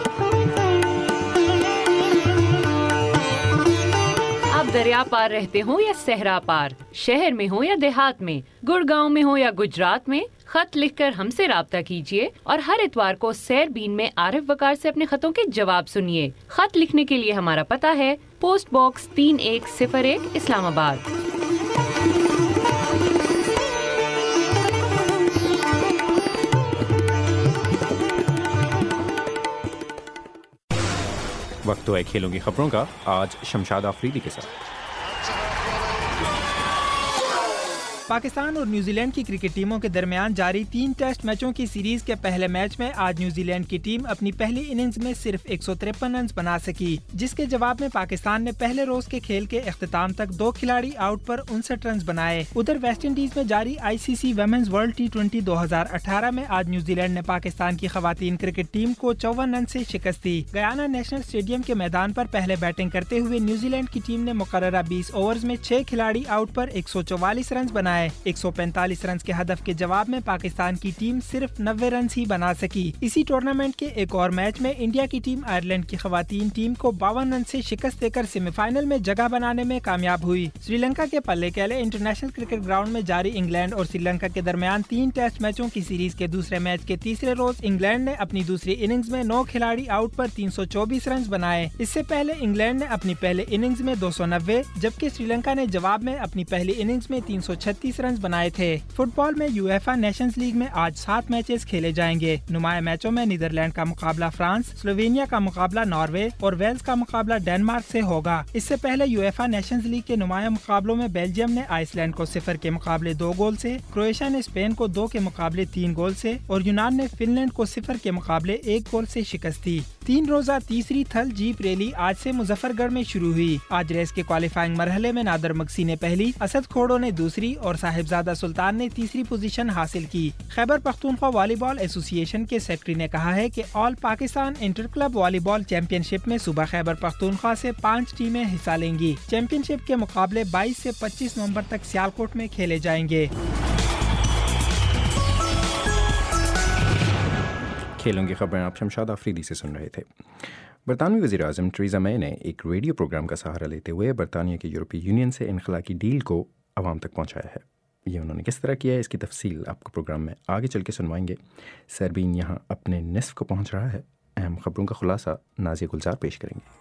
Speaker 18: दरिया पार रहते हो या सहरा पार, शहर में हो या देहात में, गुड़गांव में हो या गुजरात में, खत लिखकर हमसे राब्ता कीजिए और हर इतवार को सैरबीन में आरिफ वकार से अपने खतों के जवाब सुनिए। खत लिखने के लिए हमारा पता है पोस्ट बॉक्स 3101 इस्लामाबाद।
Speaker 1: वक्त तो है खेलों की खबरों का, आज शमशाद आफरीदी के साथ।
Speaker 19: पाकिस्तान और न्यूजीलैंड की क्रिकेट टीमों के दरमियान जारी 3 टेस्ट मैचों की सीरीज के पहले मैच में आज न्यूजीलैंड की टीम अपनी पहली इनिंग्स में सिर्फ 153 रन बना सकी, जिसके जवाब में पाकिस्तान ने पहले रोज के खेल के इख्तिताम तक 2 खिलाड़ी आउट पर 59 रन बनाए। उधर वेस्ट इंडीज में जारी ICC वुमेन्स वर्ल्ड T20 2018 में आज न्यूजीलैंड ने पाकिस्तान की खवातीन क्रिकेट टीम को 54 रन से शिकस्त दी। गयाना नेशनल स्टेडियम के मैदान पर पहले बैटिंग करते हुए न्यूजीलैंड की टीम ने मुकर्ररा 20 ओवर्स में 6 खिलाड़ी आउट पर 144 रन बनाए। 145 रन के हदफ के जवाब में पाकिस्तान की टीम सिर्फ 90 रन ही बना सकी। इसी टूर्नामेंट के एक और मैच में इंडिया की टीम आयरलैंड की खवातीन टीम को 52 रन से शिकस्त देकर सेमीफाइनल में जगह बनाने में कामयाब हुई। श्रीलंका के पल्लेकेले इंटरनेशनल क्रिकेट ग्राउंड में जारी इंग्लैंड और श्रीलंका के दरमियान 3 टेस्ट मैचों की सीरीज के दूसरे मैच के तीसरे रोज इंग्लैंड ने अपनी दूसरी इनिंग्स में 9 खिलाड़ी आउट पर 324 रन बनाए। इससे पहले इंग्लैंड ने अपनी पहले इनिंग्स में 290, जबकि श्रीलंका ने जवाब में अपनी पहली इनिंग्स में 336 रन बनाए थे। फुटबॉल में यूएफा नेशंस लीग में आज 7 मैचेस खेले जाएंगे। नुमाया मैचों में नीदरलैंड का मुकाबला फ्रांस, स्लोवेनिया का मुकाबला नॉर्वे और वेल्स का मुकाबला डेनमार्क से होगा। इससे पहले यूएफा नेशंस लीग के नुमाया मुकाबलों में बेल्जियम ने आइसलैंड को 0 के मुकाबले 2 गोल से, क्रोएशिया ने स्पेन को 2 के मुकाबले 3 गोल से और यूनान ने फिनलैंड को 0 के मुकाबले 1 गोल से शिकस्त दी। 3 रोजा तीसरी थल जीप रैली आज से मुजफ्फरगढ़ में शुरू हुई। आज रेस के क्वालिफाइंग मरहले में नादर मक्सी ने पहली, असद खोड़ो ने दूसरी और साहिबजादा सुल्तान ने तीसरी पोजीशन हासिल की। खैबर पख्तूनख्वा वॉलीबॉल एसोसिएशन के सेक्रेटरी ने कहा है कि all Pakistan inter club volleyball championship में सुबह खैबर पख्तूनख्वा से 5 टीमें हिस्सा लेंगी। चैंपियनशिप के मुकाबले 22 से 25 नवंबर तक सियालकोट में खेले जाएंगे।
Speaker 1: खेलों की खबरें आप शमशाद आफरीदी से सुन रहे थे। बरतानवी वज़ीर आज़म टेरेसा मे ने एक रेडियो प्रोग्राम का सहारा लेते हुए बरतानिया के यूरोपीय यूनियन से इनखला की डील को आवाम तक पहुंचाया है। ये उन्होंने किस तरह किया है, इसकी तफसील आपको प्रोग्राम में आगे चल के सुनवाएंगे। सरबीन यहाँ अपने निस्फ को पहुँच रहा है। अहम खबरों का खुलासा नाज़िया गुलजार पेश करेंगे।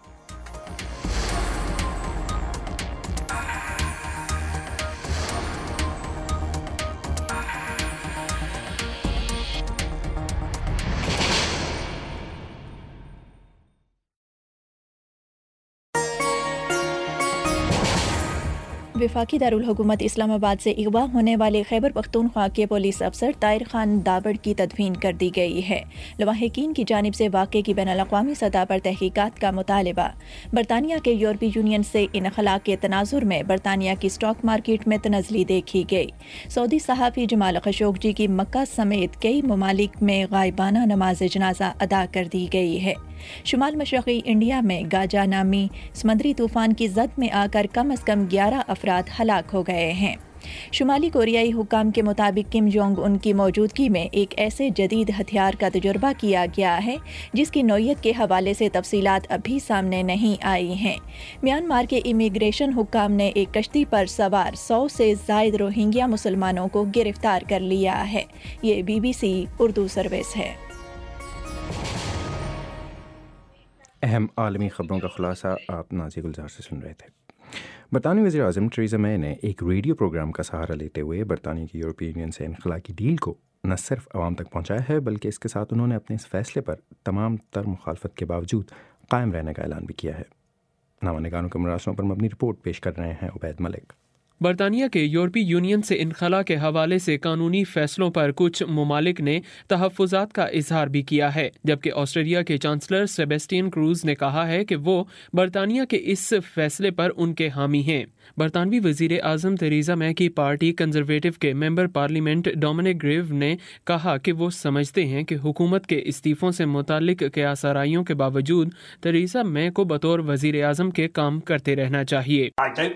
Speaker 3: वफाकी दारुल हुकूमत इस्लामाबाद से अगवा होने वाले खैबर पख्तूनख्वा के पुलिस अफसर ताहिर खान दावड़ की तदफीन कर दी गई है। लवाहिकीन की जानिब से वाक़े की बैनुल-अक़वामी सतह पर तहकीकात का मुतालबा। बरतानिया के यूरोपीय यूनियन से इनखला के तनाजुर में बरतानिया की स्टॉक मार्केट में तनज़ली देखी गई। सऊदी सहाफ़ी जमाल खशोगी की मक्का समेत कई ममालिक में गायबाना नमाज जनाजा अदा कर दी गई है। शुमाल मशरक़ी इंडिया में गाजा नामी समुद्री तूफ़ान की जद में आकर कम अज़ कम 11 अफराद हलाक हो गए हैं। शुमाली कोरियाई हुक्काम के मुताबिक किम जोंग उन की मौजूदगी में एक ऐसे जदीद हथियार का तजुर्बा किया गया है जिसकी नौयत के हवाले से तफसीलात अभी सामने नहीं आई हैं। म्यांमार के इमिग्रेशन हुक्काम ने एक कश्ती पर सवार 100 से ज़ायद रोहिंग्या मुसलमानों को गिरफ्तार कर लिया है। ये BBC उर्दू सर्विस है।
Speaker 1: अहम आलमी खबरों का खुलासा आप नाज़िया गुलजार से सुन रहे थे। बरतानी वज़ीर आज़म थेरेसा मे ने एक रेडियो प्रोग्राम का सहारा लेते हुए बरतानिया की यूरोपीय यूनियन से इनखला की डील को न सिर्फ आवाम तक पहुँचाया है बल्कि इसके साथ उन्होंने अपने इस फैसले पर तमाम तर मुखालफत के बावजूद कायम रहने का ऐलान भी किया है। नामानिगारों के मरासलों पर मबनी रिपोर्ट पेश कर रहे हैं उबैद मलिक।
Speaker 4: बरतानिया के यूरोपीय यूनियन से इनखला के हवाले से कानूनी फैसलों पर कुछ मुमालिक ने तहफ़्फ़ुज़ात का इजहार भी किया है, जबकि ऑस्ट्रेलिया के चांसलर सेबेस्टियन क्रूज ने कहा है कि वो बरतानिया के इस फैसले पर उनके हामी हैं। बरतानवी वज़ीर आज़म थेरेसा मे की पार्टी कंजर्वेटिव के मेंबर पार्लियामेंट डोमिनिक ग्रेव ने कहा कि वो समझते हैं कि हुकूमत के इस्तीफ़ों से मुतालिक क़यासराइयों के बावजूद थेरेसा मे को बतौर वज़ीर आज़म के काम करते रहना चाहिए।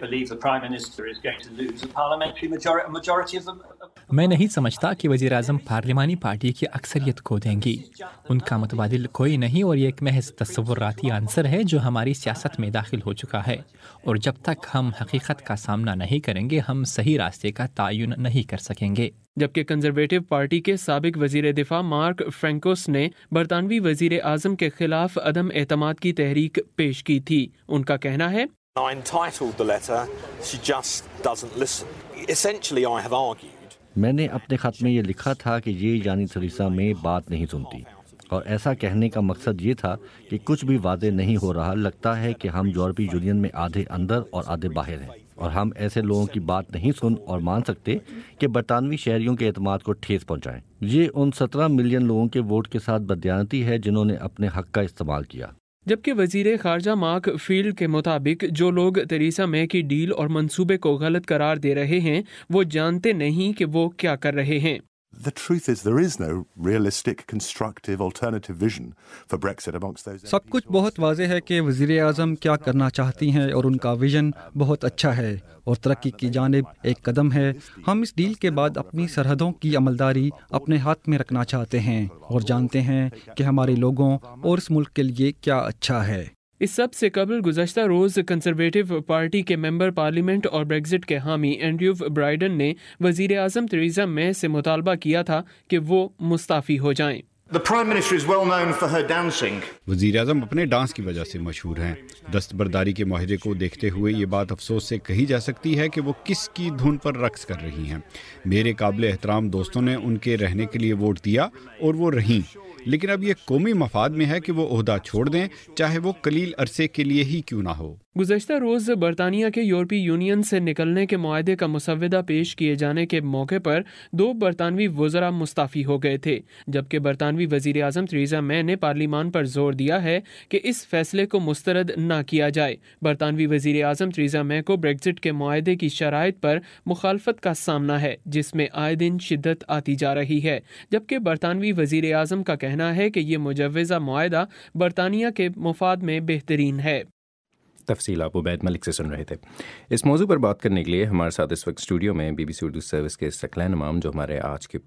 Speaker 20: मैं नहीं समझता कि वज़ीर आज़म पार्लिमानी पार्टी की अक्सरियत खो देंगी। उनका मुतबादिल कोई नहीं और ये एक महज तस्वुराती आंसर है जो हमारी सियासत में दाखिल हो चुका है, और जब तक हम हकीकत का सामना नहीं करेंगे हम सही रास्ते का तयन नहीं कर सकेंगे।
Speaker 4: जबकि कंजर्वेटिव पार्टी के साबिक वज़ीर दिफा मार्क फ्रैंकोस ने बरतानवी वज़ीर आज़म के खिलाफ अदम एतमाद की तहरीक पेश की थी। उनका कहना है,
Speaker 21: I entitled the letter, she just doesn't listen. Essentially, I have argued.
Speaker 22: मैंने अपने खत में ये लिखा था कि ये यानी थेरेसा मे बात नहीं सुनती, और ऐसा कहने का मकसद ये था कि कुछ भी वादे नहीं हो रहा। लगता है कि हम यूरोपीय यूनियन में आधे अंदर और आधे बाहर हैं, और हम ऐसे लोगों की बात नहीं सुन और मान सकते कि बरतानवी शहरियों के एतमाद को ठेस पहुँचाएं। ये उन 17 मिलियन लोगों के वोट के साथ बददियानती है जिन्होंने अपने हक का इस्तेमाल किया।
Speaker 4: जबकि वज़ीर ख़ारजा मार्क फील्ड के मुताबिक जो लोग थेरेसा मे की डील और मंसूबे को गलत करार दे रहे हैं वो जानते नहीं कि वो क्या कर रहे हैं।
Speaker 23: The truth is there is no realistic, constructive, alternative vision for Brexit amongst those.
Speaker 24: सब कुछ बहुत वाज़ेह है कि वज़ीर आज़म क्या करना चाहती हैं और उनका विजन बहुत अच्छा है और तरक्की की जानिब एक कदम है। हम इस डील के बाद अपनी सरहदों की अमलदारी अपने हाथ में रखना चाहते हैं और जानते हैं कि हमारे लोगों और इस मुल्क के लिए क्या अच्छा है।
Speaker 4: इस सब से कबल गुज़श्ता रोज़ कंजर्वेटिव पार्टी के मेंबर पार्लियामेंट और ब्रेक्जिट के हामी एंड्रयू ब्राइडन ने वज़ीर आज़म थेरेसा मे से मुतालबा किया था कि वो मुस्ताफ़ी हो जाएं।
Speaker 25: The Prime Minister is well known for her dancing.
Speaker 26: वज़ीर आज़म अपने डांस की वजह से मशहूर हैं। दस्तबरदारी के माहिरे को देखते हुए ये बात अफसोस से कही जा सकती है कि वो किसकी धुन पर रक्स कर रही हैं। मेरे काबिल एहतराम दोस्तों ने उनके रहने के लिए वोट दिया और वो रहीं, लेकिन अब ये कौमी मफाद में है कि वो ओहदा छोड़ दें, चाहे वो कलील अरसे के लिए ही क्यों ना हो।
Speaker 4: गुज़श्ता रोज़ बरतानिया के यूरोपीय यूनियन से निकलने के मुआहदे का मुसव्वदा पेश किए जाने के मौके पर 2 बरतानवी वज़रा मुस्ताफ़ी हो गए थे, जबकि बरतानवी वज़ीर आज़म थेरेसा मे ने पार्लिमान पर जोर दिया है कि इस फैसले को मुस्तरद न किया जाए। बरतानवी वज़ीर आज़म थेरेसा मे को ब्रेक्जिट के मुआहदे की शराइत पर मुखालफत का सामना है जिसमें आए दिन शिद्दत आती जा रही है, जबकि बरतानवी वज़ीर आज़म का कहना है कि ये मुजव्वज़ा मुआहदा बरतानिया के मुफाद में बेहतरीन है।
Speaker 1: तफसील आप उबैद मलिक से सुन रहे थे। इस मौजू पर बात करने के लिए हमारे साथ इस वक्त स्टूडियो में BBC उर्दू सर्विस के सकलैन इमाम, जो हमारे आज के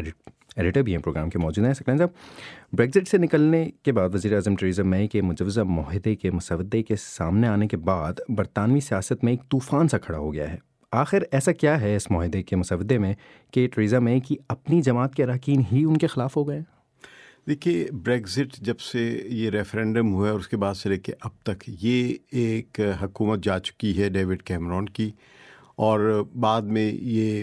Speaker 1: एडिटर भी हैं प्रोग्राम के, मौजूद हैं। सकलैन साहब, ब्रेक्जिट से निकलने के बाद वज़ीर आज़म थेरेसा मे के मुजव्वज़ा मुआहदे के मुसवदे के सामने आने के बाद बरतानवी सियासत में एक तूफ़ान सा खड़ा हो गया है। आखिर ऐसा क्या है इस मुआहदे के मुसवदे में कि थेरेसा मे की अपनी जमात के अरकान ही उनके ख़िलाफ़ हो गए?
Speaker 23: देखिए, ब्रेक्ज़िट जब से ये रेफरेंडम हुआ है और उसके बाद से लेके अब तक ये एक हुकूमत जा चुकी है डेविड कैमरॉन की, और बाद में ये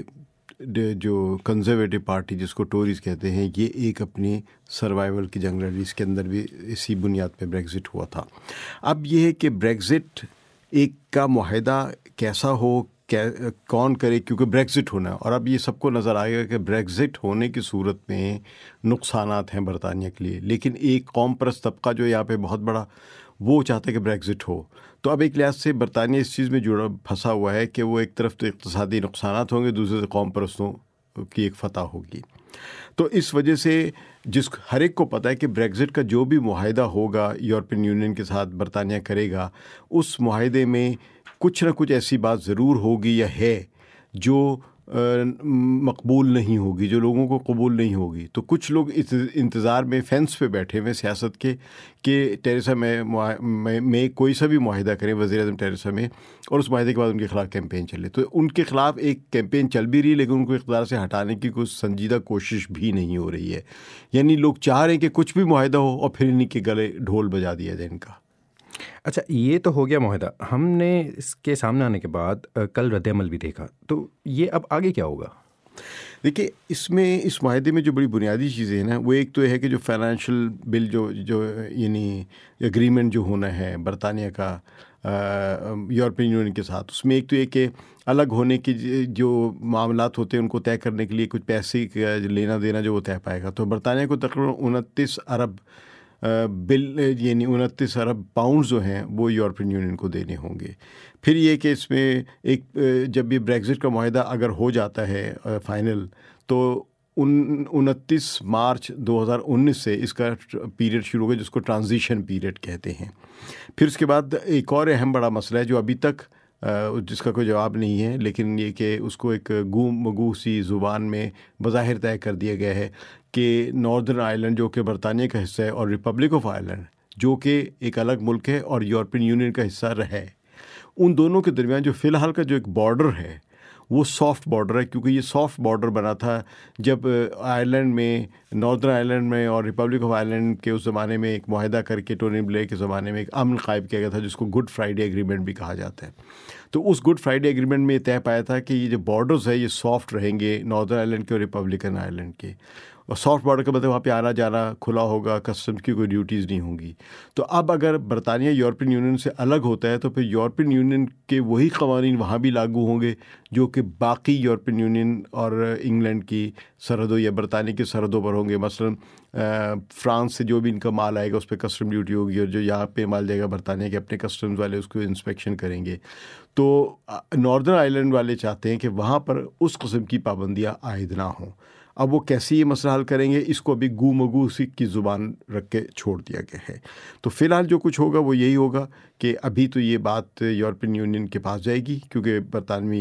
Speaker 23: जो कंजर्वेटिव पार्टी जिसको टोरीज़ कहते हैं, ये एक अपनी सर्वाइवल की जंग लड़ी। इसके अंदर भी इसी बुनियाद पे ब्रेक्ज़िट हुआ था। अब ये है कि ब्रेक्ज़िट एक का मुआहदा कैसा हो, कौन करे, क्योंकि ब्रेक्ज़िट होना है। और अब ये सबको नज़र आएगा कि ब्रेक्ज़िट होने की सूरत में नुकसानात हैं बरतानिया के लिए, लेकिन एक कौम परस्त तबका जो यहाँ पे बहुत बड़ा, वो चाहते कि ब्रेक्ज़िट हो। तो अब एक लिहाज से बरतानिया इस चीज़ में जुड़ा फंसा हुआ है कि वो एक तरफ तो इक़्तिसादी नुकसानात होंगे, दूसरे से कौम परस्तों की एक फ़तह होगी। तो इस वजह से हर एक को पता है कि ब्रेक्ज़िट का जो भी मुआहदा होगा यूरोपियन यूनियन के साथ बरतानिया करेगा, उस मुआहदे में कुछ ना कुछ ऐसी बात ज़रूर होगी या है جو مقبول نہیں ہوگی, جو لوگوں کو قبول نہیں ہوگی. تو کچھ لوگ انتظار میں فینس پہ بیٹھے ہوئے سیاست کے کہ ٹیریسا میں کوئی سا بھی معاہدہ کریں وزیر اعظم ٹیریسا میں, اور اس معاہدے کے بعد ان کے خلاف کیمپین چلے. تو ان کے خلاف ایک کیمپین چل بھی رہی لیکن ان کو اقتدار سے ہٹانے کی کوئی سنجیدہ کوشش بھی نہیں ہو رہی ہے. یعنی لوگ چاہ رہے ہیں کہ کچھ بھی معاہدہ ہو اور پھر انہیں کے گلے ڈھول بجا دیا جائے ان کا.
Speaker 1: اچھا, یہ تو ہو گیا معاہدہ. ہم نے اس کے سامنے آنے کے بعد کل رد عمل بھی دیکھا, تو یہ اب آگے کیا ہوگا؟
Speaker 23: دیکھیے, اس معاہدے میں جو بڑی بنیادی چیزیں ہیں نا, وہ ایک تو یہ ہے کہ جو فائنینشیل بل جو یعنی اگریمنٹ جو ہونا ہے برطانیہ کا یورپین یونین کے ساتھ, اس میں ایک تو یہ کہ الگ ہونے کی جو معاملات ہوتے ہیں ان کو طے کرنے کے لیے کچھ پیسے کا لینا دینا جو وہ طے پائے گا. تو برطانیہ کو تقریباً 29 ارب بل یعنی 29 ارب پاؤنڈ جو ہیں وہ یورپین یونین کو دینے ہوں گے. پھر یہ کہ اس میں ایک جب یہ بریگزٹ کا معاہدہ اگر ہو جاتا ہے فائنل, تو 29 مارچ 2019 سے اس کا پیریڈ شروع ہوگا جس کو ٹرانزیشن پیریڈ کہتے ہیں. پھر اس کے بعد ایک اور اہم بڑا مسئلہ ہے جو ابھی تک جس کا کوئی جواب نہیں ہے, لیکن یہ کہ اس کو ایک مگو سی زبان میں بظاہر طے کر دیا گیا ہے کہ ناردرن آئرلینڈ جو کہ برطانیہ کا حصہ ہے اور ریپبلک آف آئرلینڈ جو کہ ایک الگ ملک ہے اور یورپین یونین کا حصہ رہے, ان دونوں کے درمیان جو فی الحال کا جو ایک بارڈر ہے وہ سافٹ بارڈر ہے. کیونکہ یہ سافٹ بارڈر بنا تھا جب آئرلینڈ میں, ناردرن آئرلینڈ میں اور ریپبلک آف آئرلینڈ کے اس زمانے میں ایک معاہدہ کر کے ٹونی بلیئر کے زمانے میں ایک امن قائم کیا گیا تھا جس کو گڈ فرائیڈے ایگریمنٹ بھی کہا جاتا ہے. تو اس گڈ فرائیڈے ایگریمنٹ میں یہ طے پایا تھا کہ یہ جو بارڈرز ہے یہ سافٹ رہیں گے ناردرن آئرلینڈ کے اور ریپبلکن آئرلینڈ کے. اور سافٹ بارڈر کا مطلب وہاں پہ آنا جانا کھلا ہوگا, کسٹمز کی کوئی ڈیوٹیز نہیں ہوں گی. تو اب اگر برطانیہ یورپین یونین سے الگ ہوتا ہے تو پھر یورپین یونین کے وہی قوانین وہاں بھی لاگو ہوں گے جو کہ باقی یورپین یونین اور انگلینڈ کی سرحدوں یا برطانیہ کی سرحدوں پر ہوں گے. مثلاً فرانس سے جو بھی ان کا مال آئے گا اس پہ کسٹم ڈیوٹی ہوگی, اور جو یہاں پہ مال جائے گا برطانیہ کے اپنے کسٹمز والے اس کو انسپیکشن کریں گے. تو ناردرن آئرلینڈ والے چاہتے ہیں کہ وہاں پر اس قسم کی پابندیاں عائد نہ ہوں. اب وہ کیسے یہ مسئلہ حل کریں گے, اس کو ابھی گو مگو سی کی زبان رکھ کے چھوڑ دیا گیا ہے. تو فی الحال جو کچھ ہوگا وہ یہی ہوگا کہ ابھی تو یہ بات یورپین یونین کے پاس جائے گی کیونکہ برطانوی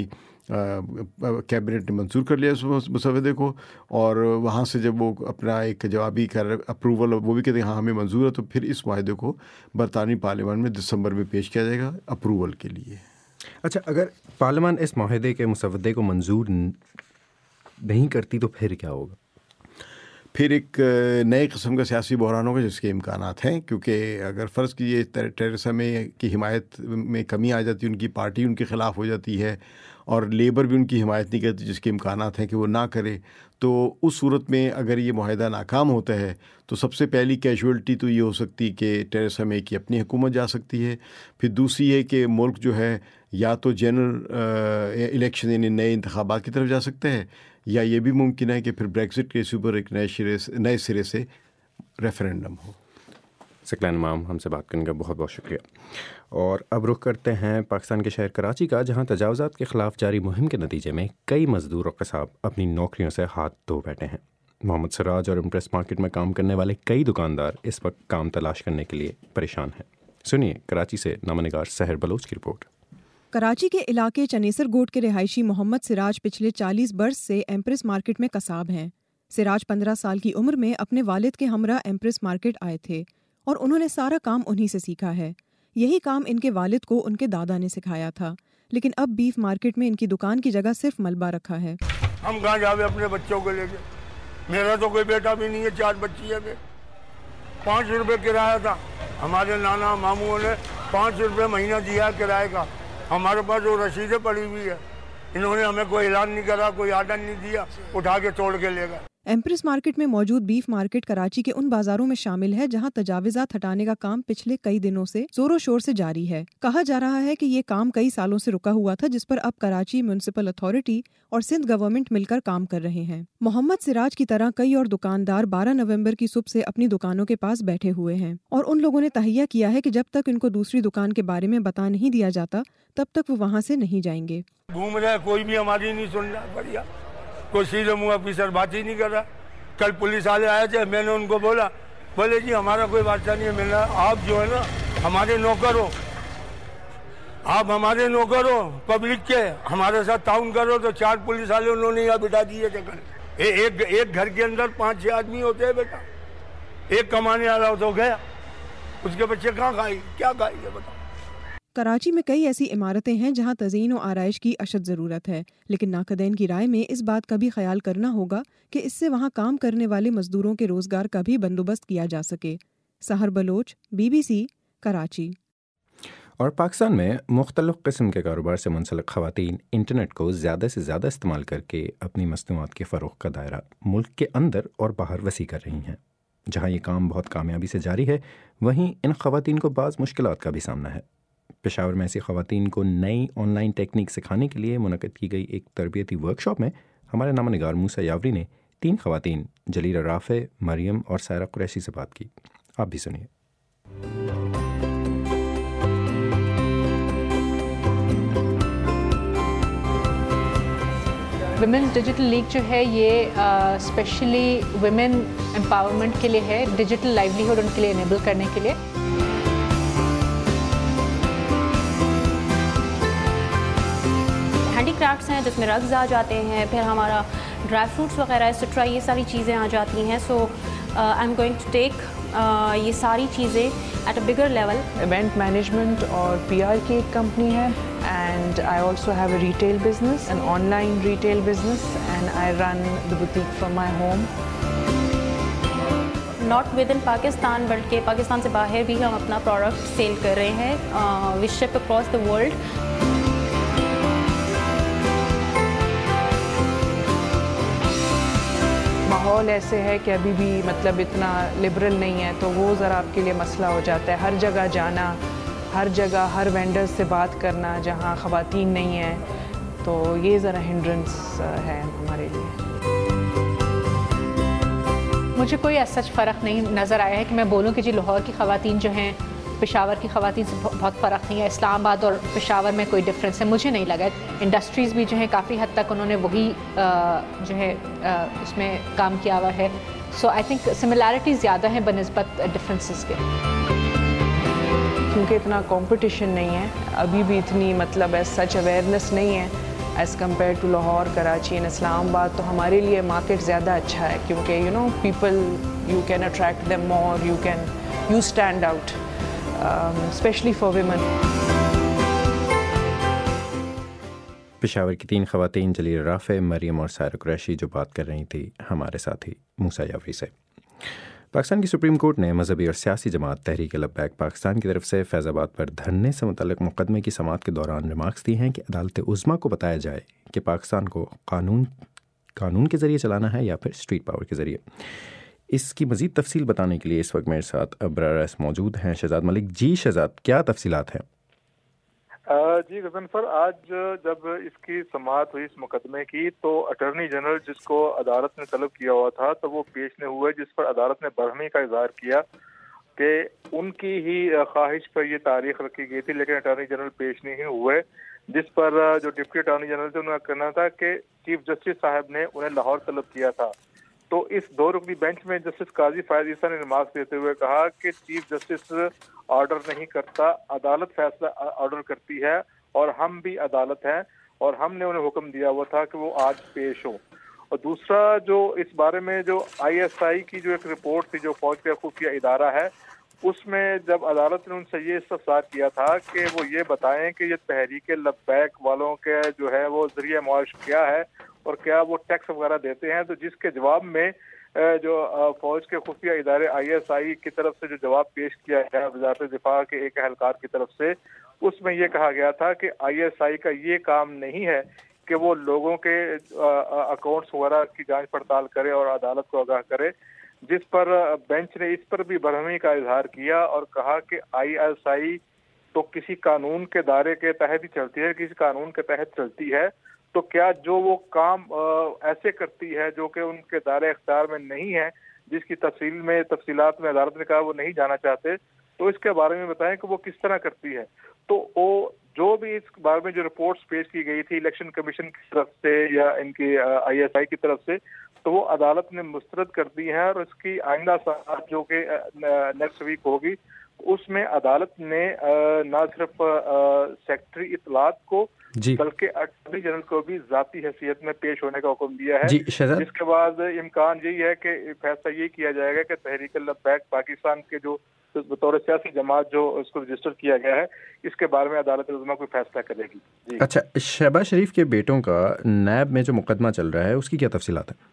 Speaker 23: کیبنٹ نے منظور کر لیا اس مسودے کو, اور وہاں سے جب وہ اپنا ایک جوابی اپروول وہ بھی کہتے ہیں ہاں ہمیں منظور ہے, تو پھر اس معاہدے کو برطانوی پارلیمان میں دسمبر میں پیش کیا جائے گا اپروول کے لیے.
Speaker 1: اچھا, اگر پارلیمان اس معاہدے کے مسودے کو منظور نہیں کرتی تو پھر کیا ہوگا؟
Speaker 23: پھر ایک نئے قسم کا سیاسی بحران ہوگا جس کے امکانات ہیں. کیونکہ اگر فرض کیجیے ٹیریسا میں کی حمایت میں کمی آ جاتی ہے, ان کی پارٹی ان کے خلاف ہو جاتی ہے اور لیبر بھی ان کی حمایت نہیں کرتی جس کے امکانات ہیں کہ وہ نہ کرے, تو اس صورت میں اگر یہ معاہدہ ناکام ہوتا ہے تو سب سے پہلی کیجویلٹی تو یہ ہو سکتی کہ ٹیریسا مے کی اپنی حکومت جا سکتی ہے. پھر دوسری ہے کہ ملک جو ہے یا تو جنرل الیکشن یعنی نئے انتخابات کی طرف جا سکتا ہے, یا یہ بھی ممکن ہے کہ پھر بریگزٹ کے اوپر ایک نئے سرے سے ریفرینڈم ہو.
Speaker 1: ثقلین امام, ہم سے بات کرنے کا بہت بہت شکریہ. اور اب رخ کرتے ہیں پاکستان کے شہر کراچی کا, جہاں تجاوزات کے خلاف جاری مہم کے نتیجے میں کئی مزدور اور قصاب اپنی نوکریوں سے ہاتھ دھو بیٹھے ہیں. محمد سراج اور امپریس مارکیٹ میں کام کرنے والے کئی دکاندار اس وقت کام تلاش کرنے کے لیے پریشان ہیں. سنیے کراچی سے نامہ نگار سحر بلوچ کی رپورٹ.
Speaker 5: کراچی کے علاقے چنیسر گوٹ کے رہائشی محمد سراج پچھلے 40 برس سے ایمپریس مارکیٹ میں قصاب ہیں. سراج 15 سال کی عمر میں اپنے والد کے ہمراہ ایمپریس مارکیٹ آئے تھے اور انہوں نے سارا کام انہی سے سیکھا ہے. یہی کام ان کے والد کو ان کے دادا نے سکھایا تھا, لیکن اب بیف مارکیٹ میں ان کی دکان کی جگہ صرف ملبہ رکھا ہے.
Speaker 6: ہم کہاں جاوے اپنے بچوں کو لے کے, میرا تو کوئی بیٹا بھی نہیں ہے, 4 بچی ہے. 5 روپے کرایہ تھا, ہمارے نانا ماموں نے 5 روپے مہینہ دیا کرایہ کا. ہمارے پاس وہ رسیدیں پڑی ہوئی ہے, انہوں نے ہمیں کوئی اعلان نہیں کرا, کوئی آرڈر نہیں دیا, اٹھا کے توڑ کے لے گئے.
Speaker 5: ایمپریس مارکیٹ میں موجود بیف مارکیٹ کراچی کے ان بازاروں میں شامل ہے جہاں تجاوزات ہٹانے کا کام پچھلے کئی دنوں سے زور و شور سے جاری ہے. کہا جا رہا ہے کہ یہ کام کئی سالوں سے رکا ہوا تھا, جس پر اب کراچی میونسپل اتھارٹی اور سندھ گورنمنٹ مل کر کام کر رہے ہیں. محمد سراج کی طرح کئی اور دکاندار 12 نومبر کی صبح سے اپنی دکانوں کے پاس بیٹھے ہوئے ہیں, اور ان لوگوں نے تہیہ کیا ہے کہ جب تک ان کو دوسری دکان کے بارے میں بتا نہیں دیا جاتا تب تک وہ وہاں سے نہیں جائیں گے.
Speaker 6: گھوم رہے, کوئی بھی ہماری نہیں سن رہا, بڑھیا کوئی سیدھے منہ آفیسر بات ہی نہیں کر رہا. کل پولیس والے آئے تھے, میں نے ان کو بولا, بولے جی ہمارا کوئی واسطہ نہیں ہے, آپ جو ہے نا ہمارے نوکر ہو, आप हमारे नौकर हो पब्लिक के, हमारे साथ ताउन करो तो 4 पुलिस वाले उन्होंने यहाँ बिठा दिए चक्कर। एक घर के अंदर 5-6 आदमी होते हैं बेटा, एक कमाने वाला हो तो गया, उसके बच्चे कहाँ खाएंगे, क्या खाएंगे बताओ।
Speaker 5: कराची में कई ऐसी इमारतें हैं जहां तज़ीन और आराइश की अशद ज़रूरत है, लेकिन नाक़दीन की राय में इस बात का भी ख्याल करना होगा कि इससे वहां काम करने वाले मजदूरों के रोज़गार का भी बंदोबस्त किया जा सके। सहर बलोच, BBC, कराची।
Speaker 1: और पाकिस्तान में मुख्तलिफ़ किस्म के कारोबार से मुंसलिक ख़वातीन इंटरनेट को ज़्यादा से ज़्यादा इस्तेमाल करके अपनी मसनूआत के फ़रोग़ का दायरा मुल्क के अंदर और बाहर वसी कर रही हैं। जहाँ ये काम बहुत कामयाबी से जारी है, वहीं इन ख़वातीन को बाज़ मुश्किलात का भी सामना है। पेशावर में ऐसी ख़वातीन को नई ऑनलाइन टेक्निक सिखाने के लिए मुनक़्क़द की गई एक तरबियती वर्कशॉप में हमारे नामनिगार मूसा यावरी ने 3 ख़वातीन जलीला राफ़े, मरियम और सायरा कुरैशी से बात की। आप भी सुनिए।
Speaker 18: विमेंस डिजिटल लीग जो है ये स्पेशली विमेन एम्पावरमेंट के लिए है, डिजिटल लाइवलीहुड उनके लिए इनेबल करने के लिए।
Speaker 7: हैंडीक्राफ्ट्स हैं जिसमें रग्स आ जाते हैं, फिर हमारा ड्राई फ्रूट्स वगैरह एक्सेट्रा ये सारी चीज़ें आ जाती हैं। So I am going to take ये सारी चीज़ें at a bigger level.
Speaker 8: Event management और PR की एक कंपनी है, and I also have a retail business, an online retail business, and I run the boutique from my home.
Speaker 7: Not within Pakistan, बल्कि पाकिस्तान से बाहर भी हम अपना प्रोडक्ट सेल कर रहे हैं। We ship across the world.
Speaker 8: माहौल ऐसे है कि अभी भी मतलब इतना लिबरल नहीं है, तो वो ज़रा आपके लिए मसला हो जाता है। हर जगह जाना, हर जगह हर वेंडर से बात करना जहाँ ख़वातीन नहीं हैं, तो ये ज़रा हिंड्रेंस है हमारे लिए।
Speaker 18: मुझे कोई ऐसा फ़र्क नहीं नज़र आया है कि मैं बोलूँ कि जी लाहौर की ख़वातीन जो हैं पेशावर की ख़वातीन से बहुत फ़र्क नहीं है, इस्लामाबाद और पेशावर में कोई डिफरेंस है, मुझे नहीं लगा। इंडस्ट्रीज़ भी जो है काफ़ी हद तक उन्होंने वही जो है इसमें काम किया हुआ है। सो आई थिंक सिमिलैरिटीज़ ज़्यादा हैं बनिस्बत डिफरेंसेस के,
Speaker 8: क्योंकि इतना कंपटीशन नहीं है, अभी भी इतनी मतलब एज सच अवेयरनेस नहीं है as compare to Lahore, Karachi and Islamabad. तो हमारे लिए मार्केट ज़्यादा अच्छा है, क्योंकि you know people you can attract them more, you stand out specially for women.
Speaker 1: Peshawar की 3 ख़वातीन जलीला राफ़े, मरियम और सायरा कुरैशी जो बात कर रही थी हमारे साथी मूसा यावरी से। पाकिस्तान की सुप्रीम कोर्ट ने मजहबी और सियासी जमात तहरीक लब्बैक पाकिस्तान की तरफ से फैज़ाबाद पर धरने से मुतल्लिक़ मुक़दमे की समाअत के दौरान रिमार्क्स दी हैं कि अदालत उज़्मा को बताया जाए कि पाकिस्तान को कानून के ज़रिए चलाना है या फिर स्ट्रीट पावर के ज़रिए। इसकी मज़ीद तफसील बताने के लिए इस वक्त मेरे साथ बराह मौजूद हैं शहजाद मलिक। जी शहजाद, क्या तफसीलात हैं?
Speaker 9: जी गज़नफ़र, आज जब इसकी समाअत हुई इस मुकदमे की, तो अटॉर्नी जनरल जिसको अदालत ने तलब किया हुआ था, तो वो पेश नहीं हुए, जिस पर अदालत ने बरहमी का इज़हार किया कि उनकी ही ख्वाहिश पर ये तारीख रखी गई थी, लेकिन अटॉर्नी जनरल पेश नहीं हुए, जिस पर जो डिप्टी अटॉर्नी जनरल थे उन्होंने कहना था कि चीफ जस्टिस साहब ने उन्हें लाहौर तलब किया था। तो इस 2 रुकनी बेंच में जस्टिस काजी फायद ईसा ने रिमार्क देते हुए कहा कि चीफ जस्टिस ऑर्डर नहीं करता, अदालत फैसला ऑर्डर करती है, और हम भी अदालत हैं और हमने उन्हें हुक्म दिया हुआ था कि वो आज पेश हो। और दूसरा, जो इस बारे में जो ISI की जो एक रिपोर्ट थी, जो फौज का खुफिया इदारा है, उसमें जब अदालत ने उनसे ये इस्तफसार किया था कि वो ये बताएं कि ये तहरीक लब्बैक वालों के जो है वो ज़रिया मुआश क्या है और क्या वो टैक्स वगैरह देते हैं, तो जिसके जवाब में जो फौज के खुफिया इदारे ISI की तरफ से जो जवाब पेश किया गया वज़ारत दिफा के एक अहलकार की तरफ से, उसमें ये कहा गया था कि ISI का ये काम नहीं है कि वो लोगों के अकाउंट्स वगैरह की जांच पड़ताल करे और अदालत को आगाह करे, जिस पर बेंच ने इस पर भी बरहमी का इजहार किया और कहा कि ISI तो किसी कानून के दायरे के तहत ही चलती है, किसी कानून के तहत चलती है, तो क्या जो वो काम ऐसे करती है जो कि उनके दायरे इख्तियार में नहीं है, जिसकी तफसीलात में अदालत ने कहा वो नहीं जाना चाहते, तो इसके बारे में बताएं कि वो किस तरह करती है। तो वो जो भी इस बारे में जो रिपोर्ट्स पेश की गई थी इलेक्शन कमीशन की तरफ से या इनकी ISI की तरफ से, तो वो अदालत ने मुस्तरद कर दी है और इसकी आइंदा समाअत जो कि नेक्स्ट वीक होगी, उसमें अदालत ने न सिर्फ सेक्रेटरी इत्तलात को बल्कि अटॉर्नी जनरल को भी जाती हैसियत में पेश होने का हुक्म दिया है, जिसके बाद इम्कान यही है कि फैसला ये किया जाएगा कि तहरीक लब्बैक पाकिस्तान के जो बतौर सियासी जमात जो उसको रजिस्टर किया गया है, इसके बारे में अदालत उज़्मा कोई फैसला करेगी। जी।
Speaker 1: अच्छा, शहबाज शरीफ के बेटों का नैब में जो मुकदमा चल रहा है उसकी क्या तफसीलात है?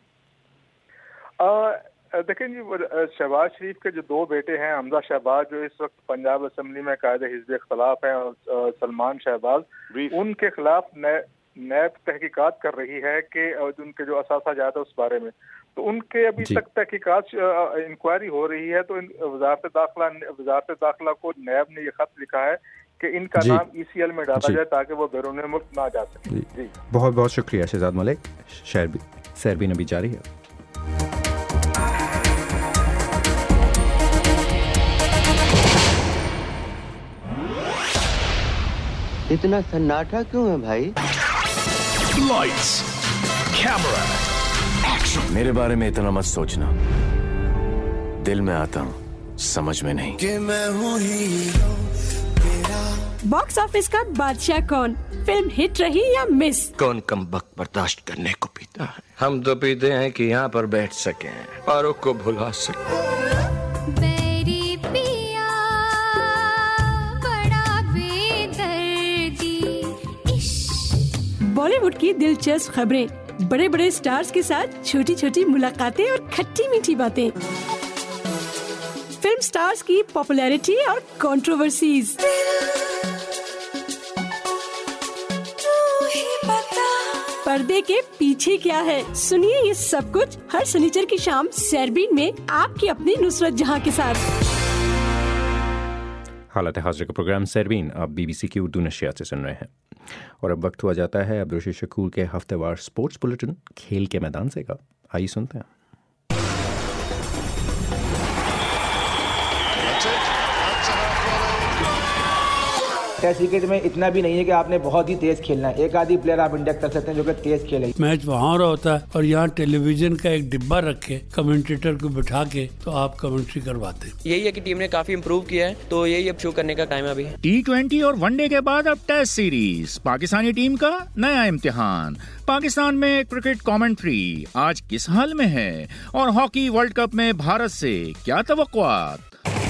Speaker 9: देखें जी, शहबाज शरीफ के जो 2 बेटे हैं, हमजा शहबाज जो इस वक्त पंजाब असम्बली में कायदे हिज़्ब इख्तिलाफ हैं, और सलमान शहबाज, उनके खिलाफ नैब तहकीकात कर रही है कि उनके जो असासा जात है उस बारे में, तो उनके अभी तक तहकीकात इंक्वायरी हो रही है। तो वज़ारत दाखिला को नैब ने ये खत लिखा है कि इनका नाम ECL में डाला जाए ताकि वो बैरून मुल्क ना जा सके। जी,
Speaker 1: बहुत बहुत शुक्रिया शहजाद मलिक। सैरबीन अभी जारी है।
Speaker 2: इतना सन्नाटा क्यों है भाई?
Speaker 10: Lights, camera, action. मेरे बारे में इतना मत सोचना, दिल में आता हूँ, समझ में नहीं। कि मैं हूँ हीरो तेरा।
Speaker 11: बॉक्स ऑफिस का बादशाह कौन? फिल्म हिट रही या मिस?
Speaker 10: कौन कमबख्त बर्दाश्त करने को पीता है? हम तो पीते हैं कि यहाँ पर बैठ सके, औरों को भुला सके।
Speaker 11: बॉलीवुड की दिलचस्प खबरें, बड़े बड़े स्टार्स के साथ छोटी छोटी मुलाकातें और खट्टी मीठी बातें, फिल्म स्टार्स की पॉपुलैरिटी और कंट्रोवर्सीज, पर्दे के पीछे क्या है, सुनिए ये सब कुछ हर शनिचर की शाम सैरबीन में आपकी अपनी नुसरत जहां के साथ।
Speaker 1: हालत हाजिर का प्रोग्राम सैरबीन आप BBC की उर्दू नशियात से सुन रहे हैं, और अब वक्त हुआ जाता है अब्दुल शकूर के हफ्तेवार स्पोर्ट्स बुलेटिन खेल के मैदान से का। आइए सुनते हैं।
Speaker 12: टेस्ट क्रिकेट में इतना भी नहीं है कि आपने बहुत ही तेज खेलना है, एक आधी प्लेयर आप इंडेक्ट कर सकते हैं जो कि तेज खेले।
Speaker 13: मैच वहाँ हो रहा होता है और यहाँ टेलीविजन का एक डिब्बा रख के कमेंटेटर को बिठा के तो आप कमेंट्री करवाते हैं।
Speaker 14: यही है कि टीम ने काफी इम्प्रूव किया है, तो यही अब शो करने का टाइम है अभी।
Speaker 26: T20 और वनडे के बाद अब टेस्ट सीरीज, पाकिस्तानी टीम का नया इम्तिहान। पाकिस्तान में क्रिकेट कमेंट्री आज किस हाल में है, और हॉकी वर्ल्ड कप में भारत से क्या तवक्कुआत?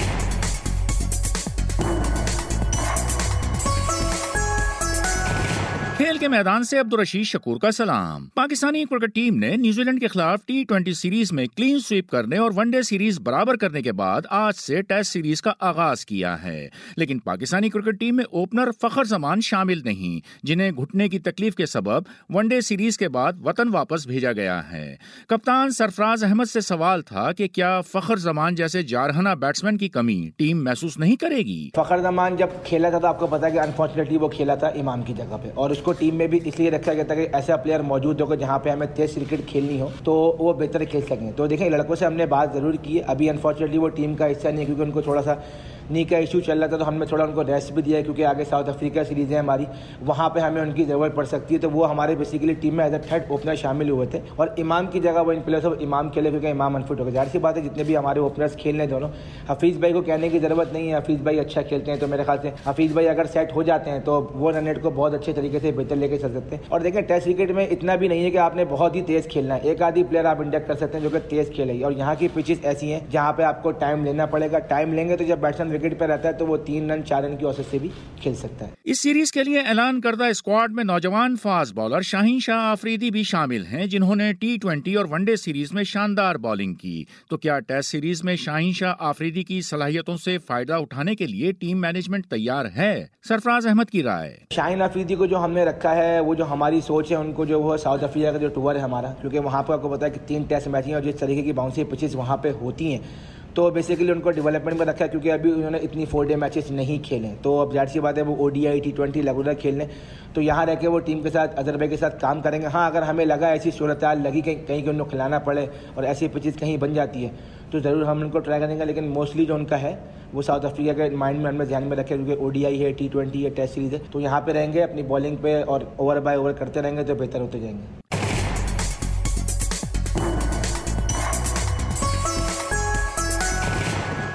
Speaker 26: खेल के मैदान से अब्दुल रशीद शकूर का सलाम। पाकिस्तानी क्रिकेट टीम ने न्यूजीलैंड के खिलाफ T20 सीरीज में क्लीन स्वीप करने और वनडे सीरीज बराबर करने के बाद आज से टेस्ट सीरीज का आगाज किया है, लेकिन पाकिस्तानी क्रिकेट टीम में ओपनर फखर जमान शामिल नहीं, जिन्हें घुटने की तकलीफ के सबब वनडे सीरीज के बाद वतन वापस भेजा गया है। कप्तान सरफराज अहमद से सवाल था कि क्या फखर जमान जैसे जारहाना बैट्समैन की कमी टीम महसूस नहीं करेगी?
Speaker 12: फखर जमान जब खेला था तो आपको पता है कि अनफॉर्चुनेटली वो खेला था इमाम की जगह पे, और उसको टीम में भी इसलिए रखा गया था कि ऐसा प्लेयर मौजूद हो जहां पे हमें तेज क्रिकेट खेलनी हो तो वो बेहतर खेल सकें। तो देखें, लड़कों से हमने बात जरूर की है, अभी अनफॉर्चुनेटली वो टीम का हिस्सा नहीं है क्योंकि उनको थोड़ा सा नी का इशू चल रहा था, तो हमने थोड़ा उनको रेस्ट भी दिया है क्योंकि आगे साउथ अफ्रीका सीरीज है हमारी, वहाँ पे हमें उनकी ज़रूरत पड़ सकती है। तो वो हमारे बेसिकली टीम में एज अ थर्ड ओपनर शामिल हुए थे, और इमाम की जगह वो इन प्लेयर्स ऑफ इमाम खेले क्योंकि इमाम अनफिट हो गया। जाहिर सी बात है जितने भी हमारे ओपनर्स खेलने दोनों, हफीज़ भाई को कहने की ज़रूरत नहीं है, हफीज़ भाई अच्छा खेलते हैं, तो मेरे ख्याल से हफीज़ भाई अगर सेट हो जाते हैं तो वो रन रेट को बहुत अच्छे तरीके से बेहतर लेके चल सकते हैं। और देखें, टेस्ट क्रिकेट में इतना भी नहीं है कि आपने बहुत ही तेज़ खेलना है, एक आधी प्लेयर आप इंडेक्ट कर सकते हैं जो कि तेज़ खेले, और यहाँ की पिचेस ऐसी हैं जहाँ पे आपको टाइम लेना पड़ेगा। टाइम लेंगे तो जब बैट्समैन विकेट पर रहता है तो वो 3 रन 4 रन की औसत से भी खेल सकता है।
Speaker 26: इस सीरीज के लिए ऐलान करदा स्क्वाड में नौजवान फास्ट बॉलर शाहीन शाह आफरीदी भी शामिल हैं, जिन्होंने T20 और वनडे सीरीज में शानदार बॉलिंग की। तो क्या टेस्ट सीरीज में शाहीन शाह आफरीदी की सलाहियतों से फायदा उठाने के लिए टीम मैनेजमेंट तैयार है? सरफराज अहमद की राय।
Speaker 12: शाहीन आफरीदी को जो हमने रखा है, वो जो हमारी सोच है, उनको जो वो साउथ अफ्रीका का जो टूर है हमारा, क्योंकि वहाँ पर आपको पता है कि 3 टेस्ट मैच हैं और जिस तरीके की बाउंसी पिचेस वहाँ पे होती हैं, तो बेसिकली उनको डेवलपमेंट में रखा है क्योंकि अभी उन्होंने इतनी 4 डे मैचेस नहीं खेले, तो अब जाहिर सी बात है वो ODI T20 रेगुलर खेलने, तो यहाँ रह के वो टीम के साथ अजरबैजान के साथ काम करेंगे। हाँ, अगर हमें लगा ऐसी सूरत हाल लगी कहीं उनको खिलाना पड़े और ऐसी पिचेस कहीं बन जाती है तो ज़रूर हम उनको ट्राई करेंगे, लेकिन मोस्टली जो उनका है वो साउथ अफ्रीका के माइंड में हमें ध्यान में रखें क्योंकि ODI है, T20 है, टेस्ट सीरीज है, तो यहाँ पे रहेंगे अपनी बॉलिंग पे और ओवर बाय ओवर करते रहेंगे तो बेहतर होते जाएंगे।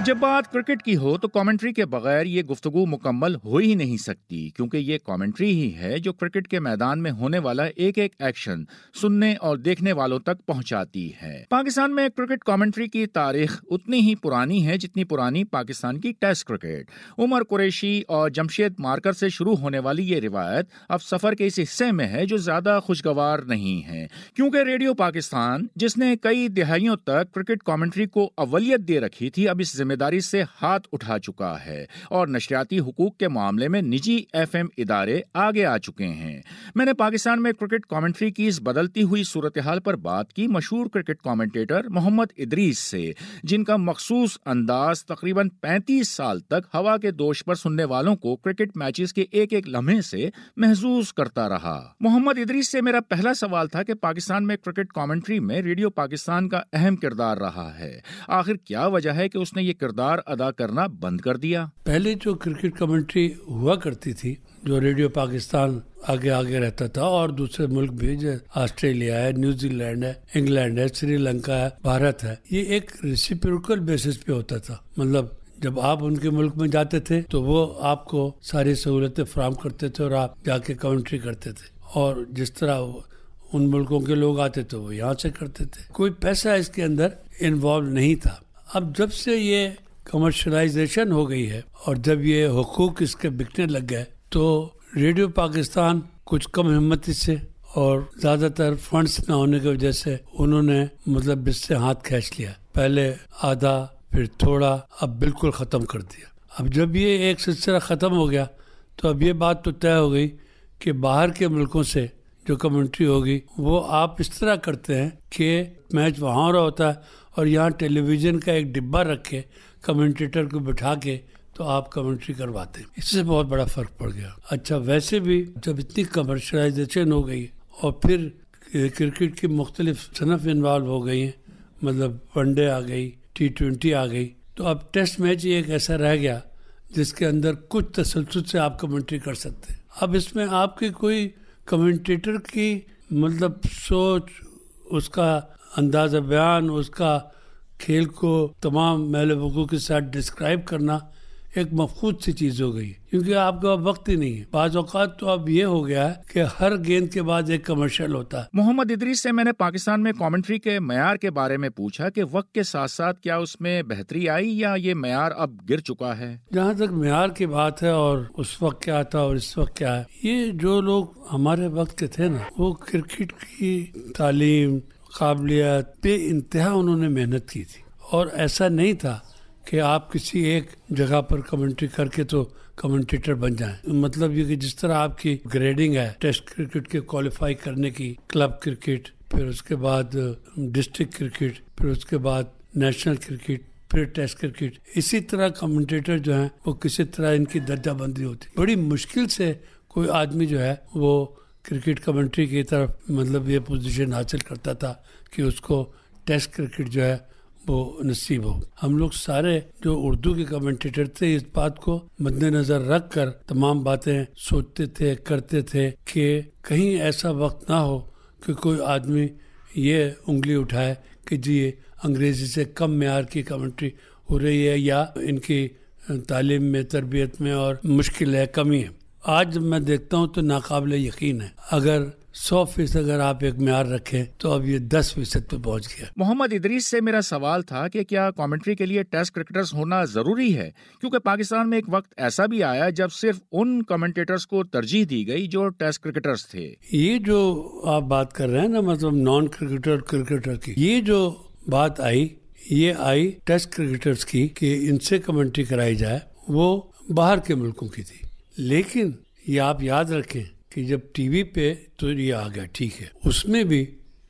Speaker 3: جب بات کرکٹ کی ہو تو کامنٹری کے بغیر یہ گفتگو مکمل ہو ہی نہیں سکتی، کیونکہ یہ کامنٹری ہی ہے جو کرکٹ کے میدان میں ہونے والا ایک ایک ایکشن سننے اور دیکھنے والوں تک پہنچاتی ہے۔ پاکستان میں کرکٹ کامنٹری کی تاریخ اتنی ہی پرانی ہے جتنی پرانی پاکستان کی ٹیسٹ کرکٹ۔ عمر قریشی اور جمشید مارکر سے شروع ہونے والی یہ روایت اب سفر کے اس حصے میں ہے جو زیادہ خوشگوار نہیں ہے، کیونکہ ریڈیو پاکستان جس نے کئی دہائیوں تک کرکٹ کامنٹری کو اولیت دے رکھی تھی اب اس ذمہ داری سے ہاتھ اٹھا چکا ہے اور نشریاتی حقوق کے معاملے میں نجی FM ادارے آگے آ چکے ہیں۔ میں نے پاکستان میں کرکٹ کامنٹری کی اس بدلتی ہوئی صورتحال پر بات کی مشہور کرکٹ کامنٹیٹر محمد ادریس سے، جن کا مخصوص انداز تقریباً 35 سال تک ہوا کے دوش پر سننے والوں کو کرکٹ میچز کے ایک ایک لمحے سے محظوظ کرتا رہا۔ محمد ادریس سے میرا پہلا سوال تھا کہ پاکستان میں کرکٹ کامنٹری میں ریڈیو پاکستان کا اہم کردار رہا ہے، آخر کیا وجہ ہے کہ اس نے یہ کردار ادا کرنا بند کر دیا؟
Speaker 13: پہلے جو کرکٹ کمنٹری ہوا کرتی تھی، جو ریڈیو پاکستان آگے رہتا تھا اور دوسرے ملک بھی، آسٹریلیا ہے، نیوزی لینڈ ہے، انگلینڈ ہے، سری لنکا ہے، بھارت ہے، یہ ایک ریسیپروکل بیسس پہ ہوتا تھا۔ مطلب جب آپ ان کے ملک میں جاتے تھے تو وہ آپ کو ساری سہولتیں فراہم کرتے تھے اور آپ جا کے کمنٹری کرتے تھے، اور جس طرح ان ملکوں کے لوگ آتے تھے وہ یہاں سے کرتے تھے، کوئی پیسہ اس کے اندر انوالو نہیں تھا۔ اب جب سے یہ کمرشلائزیشن ہو گئی ہے اور جب یہ حقوق اس کے بکنے لگ گئے تو ریڈیو پاکستان کچھ کم ہمتی سے اور زیادہ تر فنڈز نہ ہونے کی وجہ سے انہوں نے مطلب اس سے ہاتھ کھینچ لیا، پہلے آدھا پھر تھوڑا، اب بالکل ختم کر دیا۔ اب جب یہ ایک سلسلہ ختم ہو گیا تو اب یہ بات تو طے ہو گئی کہ باہر کے ملکوں سے جو کمنٹری ہوگی وہ آپ اس طرح کرتے ہیں کہ میچ وہاں ہو رہا ہوتا ہے اور یہاں ٹیلی ویژن کا ایک ڈبہ رکھ کے کمنٹیٹر کو بٹھا کے تو آپ کمنٹری کرواتے ہیں۔ اس سے بہت بڑا فرق پڑ گیا۔ اچھا، ویسے بھی جب اتنی کمرشلائزیشن ہو گئی اور پھر کرکٹ کی مختلف صنف انوالو ہو گئی ہیں، مطلب ون ڈے آ گئی، T20 آ گئی، تو اب ٹیسٹ میچ ہی ایک ایسا رہ گیا جس کے اندر کچھ تسلسل سے آپ کمنٹری کر سکتے ہیں۔ اب اس میں آپ کی کوئی کمنٹیٹر کی مطلب سوچ، اس کا انداز بیان، اس کا کھیل کو تمام میل وقوع کے ساتھ ڈسکرائب کرنا ایک مفقود سی چیز ہو گئی، کیونکہ آپ کا وقت ہی نہیں ہے۔ بعض اوقات تو اب یہ ہو گیا ہے کہ ہر گیند کے بعد ایک کمرشل ہوتا ہے۔
Speaker 3: محمد ادریس سے میں نے پاکستان میں کامنٹری کے معیار کے بارے میں پوچھا کہ وقت کے ساتھ ساتھ کیا اس میں بہتری آئی یا یہ معیار اب گر چکا ہے؟
Speaker 13: جہاں تک معیار کی بات ہے اور اس وقت کیا تھا اور اس وقت کیا ہے، یہ جو لوگ ہمارے وقت کے تھے نا، وہ کرکٹ کی تعلیم، قابلیت پہ انتہا انہوں نے محنت کی تھی، اور ایسا نہیں تھا کہ آپ کسی ایک جگہ پر کمنٹری کر کے تو کمنٹیٹر بن جائیں۔ مطلب یہ کہ جس طرح آپ کی گریڈنگ ہے ٹیسٹ کرکٹ کے کوالیفائی کرنے کی، کلب کرکٹ، پھر اس کے بعد ڈسٹرکٹ کرکٹ، پھر اس کے بعد نیشنل کرکٹ، پھر ٹیسٹ کرکٹ، اسی طرح کمنٹیٹر جو ہیں وہ کسی طرح ان کی درجہ بندی ہوتی۔ بڑی مشکل سے کوئی آدمی جو ہے وہ کرکٹ کمنٹری کی طرف مطلب یہ پوزیشن حاصل کرتا تھا کہ اس کو ٹیسٹ کرکٹ جو ہے وہ نصیب ہو۔ ہم لوگ سارے جو اردو کے کمنٹیٹر تھے اس بات کو مد نظر رکھ کر تمام باتیں سوچتے تھے، کرتے تھے کہ کہیں ایسا وقت نہ ہو کہ کوئی آدمی یہ انگلی اٹھائے کہ جی یہ انگریزی سے کم معیار کی کمنٹری ہو رہی ہے یا ان کی تعلیم میں، تربیت میں اور مشکل ہے، کمی ہے۔ آج میں دیکھتا ہوں تو ناقابل یقین ہے، اگر 100% اگر آپ ایک معیار رکھیں تو اب یہ 10% پہ پہنچ گیا۔
Speaker 3: محمد ادریس سے میرا سوال تھا کہ کیا کامنٹری کے لیے ٹیسٹ کرکٹرز ہونا ضروری ہے، کیونکہ پاکستان میں ایک وقت ایسا بھی آیا جب صرف ان کمنٹیٹرز کو ترجیح دی گئی جو ٹیسٹ کرکٹرز تھے۔
Speaker 13: یہ جو آپ بات کر رہے ہیں نا، مطلب نان کرکٹر کی، یہ جو بات آئی، یہ آئی ٹیسٹ کرکٹرز کی کہ ان سے کمنٹری کرائی جائے، وہ باہر کے ملکوں کی تھی۔ لیکن یہ آپ یاد رکھیں کہ جب ٹی وی پہ تو یہ آ گیا، ٹھیک ہے، اس میں بھی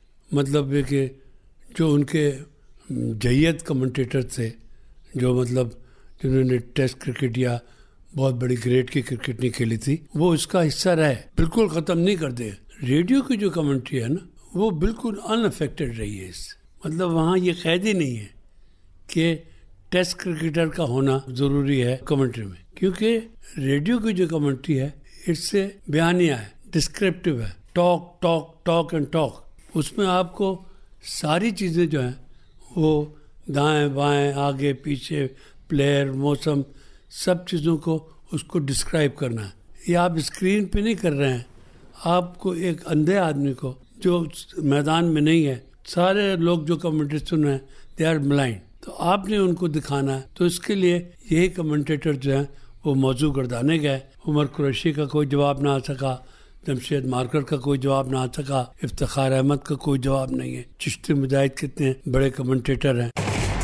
Speaker 13: مطلب ہے کہ جو ان کے جید کمنٹیٹر تھے، جو مطلب جنہوں نے ٹیسٹ کرکٹ یا بہت بڑی گریڈ کی کرکٹ نہیں کھیلی تھی، وہ اس کا حصہ رہے، بالکل ختم نہیں کر دے۔ ریڈیو کی جو کمنٹری ہے نا، وہ بالکل ان افیکٹڈ رہی ہے اس سے، مطلب وہاں یہ قید ہی نہیں ہے کہ ٹیسٹ کرکٹر کا ہونا ضروری ہے کمنٹری میں، کیونکہ ریڈیو کی جو کمنٹری ہے اس سے بیانیہ ہے، ڈسکرپٹیو ہے، ٹاک اینڈ ٹاک۔ اس میں آپ کو ساری چیزیں جو ہیں وہ دائیں بائیں، آگے پیچھے، प्लेयर, मौसम, सब चीज़ों को उसको डिस्क्राइब करना है। ये आप स्क्रीन पे नहीं कर रहे हैं, आपको एक अंधे आदमी को जो मैदान में नहीं है, सारे लोग जो कमेंट्री सुन रहे हैं दे आर ब्लाइंड, तो आपने उनको दिखाना है। तो इसके लिए यही कमेंटेटर जो हैं वो मौजू गर्दाने गए। उमर कुरैशी का कोई जवाब ना आ सका, जमशेद मार्कर का कोई जवाब ना आ सका, इफ्तिखार अहमद का कोई जवाब नहीं है। चिश्ती मुजाहिद कितने बड़े कमेंटेटर हैं।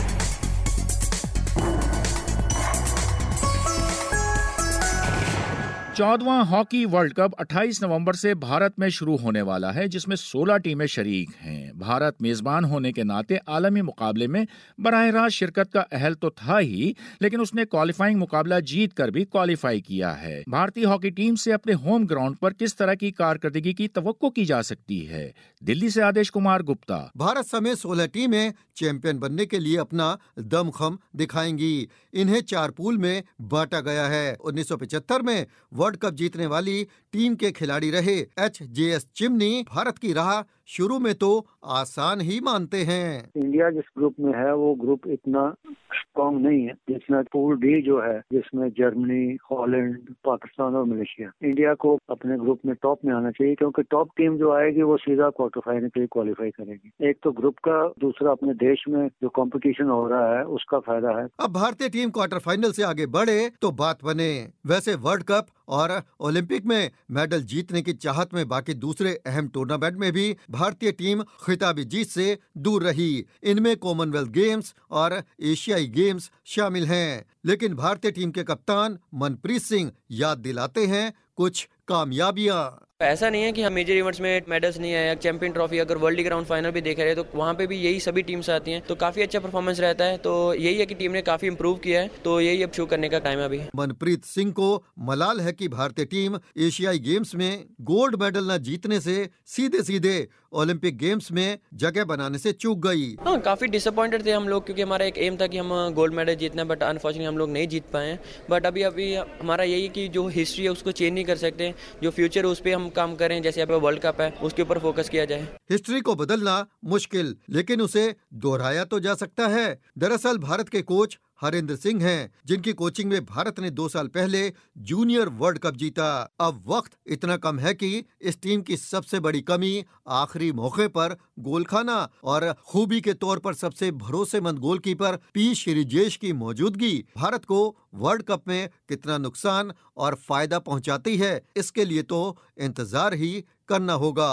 Speaker 3: 14वां हॉकी वर्ल्ड कप 28 नवंबर से भारत में शुरू होने वाला है, जिसमें 16 टीमें शरीक हैं। भारत मेजबान होने के नाते आलमी मुकाबले में बराह रास्त शिरकत का अहल तो था ही, लेकिन उसने क्वालिफाइंग मुकाबला जीत कर भी क्वालिफाई किया है। भारतीय हॉकी टीम से अपने होम ग्राउंड पर किस तरह की कारकर्दगी की तवक्को की जा सकती है? दिल्ली से आदेश कुमार गुप्ता।
Speaker 15: भारत समेत 16 टीमें चैंपियन बनने के लिए अपना दमखम दिखाएंगी। इन्हें 4 पूल में बांटा गया है। 1975 में वर्ल्ड कप जीतने वाली टीम के खिलाड़ी रहे HJS चिमनी भारत की राह शुरू में तो आसान ही मानते हैं।
Speaker 16: इंडिया जिस ग्रुप में है वो ग्रुप इतना स्ट्रॉन्ग नहीं है, जिसमें पूल डी जो है, जिसमें जर्मनी, हॉलैंड, पाकिस्तान और मलेशिया। इंडिया को अपने ग्रुप में टॉप में आना चाहिए, क्योंकि टॉप टीम जो आएगी वो सीधा क्वार्टर फाइनल के लिए क्वालिफाई करेगी। एक तो ग्रुप का, दूसरा अपने देश में जो कंपटीशन हो रहा है उसका फायदा है।
Speaker 15: अब भारतीय टीम क्वार्टर फाइनल से आगे बढ़े तो बात बने। वैसे वर्ल्ड कप और ओलंपिक में मेडल जीतने की चाहत में बाकी दूसरे अहम टूर्नामेंट में भी भारतीय टीम खिताबी जीत से दूर रही। इनमें कॉमनवेल्थ गेम्स और एशियाई गेम्स शामिल हैं। लेकिन भारतीय टीम के कप्तान मनप्रीत सिंह याद दिलाते हैं कुछ कामयाबियां।
Speaker 14: ऐसा नहीं है कि हम मेजर इवेंट्स में मेडल्स नहीं आए। चैंपियन ट्रॉफी, अगर वर्ल्ड ग्राउंड फाइनल भी देखा रहे तो वहाँ पे भी यही सभी टीम्स आती हैं, तो काफी अच्छा परफॉर्मेंस रहता है। तो यही है कि टीम ने काफी इंप्रूव किया है, तो यही अब शो करने का टाइम है अभी। मनप्रीत
Speaker 15: सिंह को मलाल है कि भारतीय टीम एशियाई गेम्स में गोल्ड मेडल न जीतने से सीधे सीधे ओलंपिक गेम्स में जगह बनाने से चूक गई।
Speaker 14: हाँ, काफी डिसअपॉइंटेड थे हम लोग, क्योंकि हमारा एक एम था कि हम गोल्ड मेडल जीतना, बट अनफॉर्चुनेटली हम लोग नहीं जीत पाए। बट अभी हमारा यही है कि जो हिस्ट्री है उसको चेंज नहीं कर सकते, जो फ्यूचर उस पर हम काम करें। जैसे अब वर्ल्ड कप है, उसके ऊपर फोकस किया जाए।
Speaker 15: हिस्ट्री को बदलना मुश्किल, लेकिन उसे दोहराया तो जा सकता है। दरअसल भारत के कोच हरेंद्र सिंह हैं, जिनकी कोचिंग में भारत ने 2 साल पहले जूनियर वर्ल्ड कप जीता। अब वक्त इतना कम है कि इस टीम की सबसे बड़ी कमी आखिरी मौके पर गोल खाना और खूबी के तौर पर सबसे भरोसेमंद गोलकीपर पी श्रीजेश की मौजूदगी भारत को वर्ल्ड कप में कितना नुकसान और फायदा पहुंचाती है, इसके लिए तो इंतजार ही करना होगा।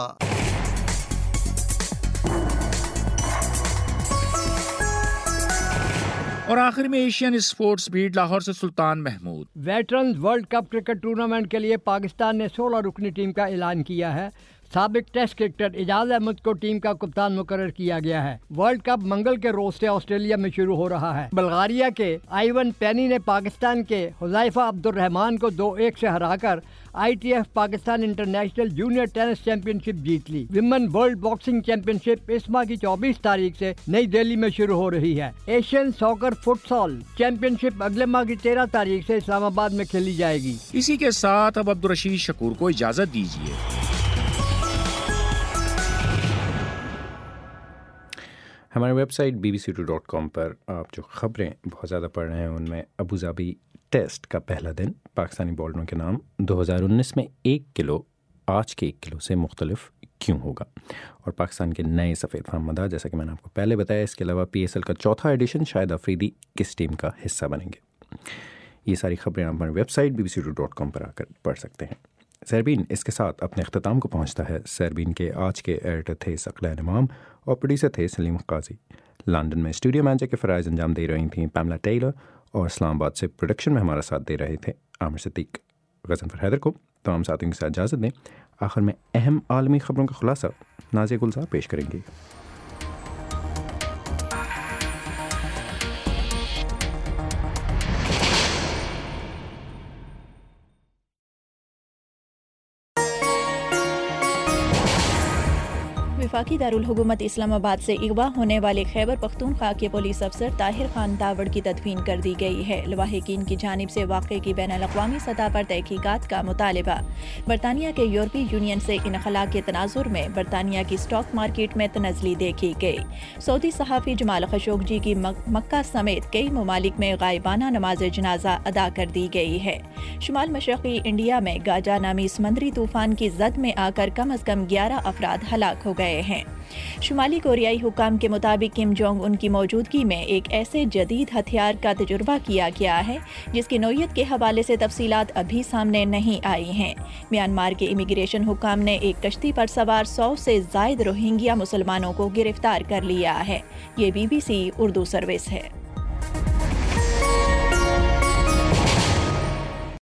Speaker 3: और आखिर में एशियन स्पोर्ट्स बीट लाहौर से Sultan Mahmood.
Speaker 17: Veterans world cup cricket tournament के लिए पाकिस्तान ने 16 रुकनी टीम का ऐलान किया है। साबिक टेस्ट क्रिकेटर इजाज अहमद को टीम का कप्तान मुकर्रर किया गया है। वर्ल्ड कप मंगल के रोज से ऑस्ट्रेलिया में शुरू हो रहा है। बल्गारिया के आइवन पेनी ने पाकिस्तान के हुज़ैफा अब्दुल रहमान को 2-1 से हराकर ITF Pakistan international junior tennis championship जीत ली। विमेन वर्ल्ड बॉक्सिंग चैंपियनशिप इस माह की 24 तारीख से नई दिल्ली में शुरू हो रही है। एशियन सॉकर फुटसॉल चैंपियनशिप अगले माह की 13 तारीख से इस्लामाबाद में खेली जाएगी।
Speaker 3: इसी के साथ अब अब्दुल रशीद शकूर को इजाजत दीजिए।
Speaker 1: हमारे वेबसाइट bbc2.com पर आप जो खबरें बहुत ज़्यादा पढ़ रहे हैं, उनमें अबू धाबी टेस्ट का पहला दिन पाकिस्तानी बॉलरों के नाम 2019 में 1 किलो आज के 1 किलो से मुख्तलिफ क्यों होगा, और पाकिस्तान के नए सफ़ेद फार्म मदार, जैसा कि मैंने आपको पहले बताया। इसके अलावा PSL का 4था एडिशन, शाहिद अफरीदी किस टीम का हिस्सा बनेंगे। ये सारी खबरें आप हमारी वेबसाइट bbc2.com पर आकर पढ़ सकते हैं। सरबीन इसके साथ अपने अख्ताम को पहुँचता है। सरबीन के आज के एडिटर थे सकलैन इमाम और प्रोड्यूसर थे सलीम काजी। लंदन में स्टूडियो मैनेजर के फ़राइज़ अंजाम दे रही थी पैमला टेलर, और इस्लामाबाद से प्रोडक्शन में हमारा साथ दे रहे थे आमिर सिद्दीक। गज़नफ़र हैदर को तमाम साथियों के साथ इजाज़त दें। आखिर में अहम आलमी खबरों का खुलासा नाज़िया गुलजार पेश करेंगी।
Speaker 19: वफाकी दारुल-हुकूमत इस्लामाबाद से अगवा होने वाले खैबर पख्तूनख्वा के पुलिस अफसर ताहिर खान दावड़ की तदफीन कर दी गई है। लवाहिकीन की जानिब से वाक़े की बैनुल-अक़वामी सतह पर तहकीकात का मुतालिबा। बरतानिया के यूरोपीय यूनियन से इनखला के तनाजुर में बरतानिया की स्टॉक मार्केट में तनज़ली देखी गई। सऊदी सहाफ़ी जमाल खशोगी की मक्का समेत कई ममालिक में गायबाना नमाज जनाजा अदा कर दी गई है। शुमाल मशरक़ी इंडिया में गाजा नामी समुद्री तूफ़ान की जद में आकर कम अज़ कम 11 अफराद हलाक हो गए हैं। शुमाली कोरियाई हुकाम के मुताबिक किम जोंग उन की मौजूदगी में एक ऐसे जदीद हथियार का तजुर्बा किया गया है जिसकी नौयत के हवाले से तफसीलात अभी सामने नहीं आई हैं। म्यांमार के इमिग्रेशन हुकाम ने एक कश्ती पर सवार 100 से ज़ायद रोहिंग्या मुसलमानों को गिरफ्तार कर लिया है। ये BBC उर्दू सर्विस है।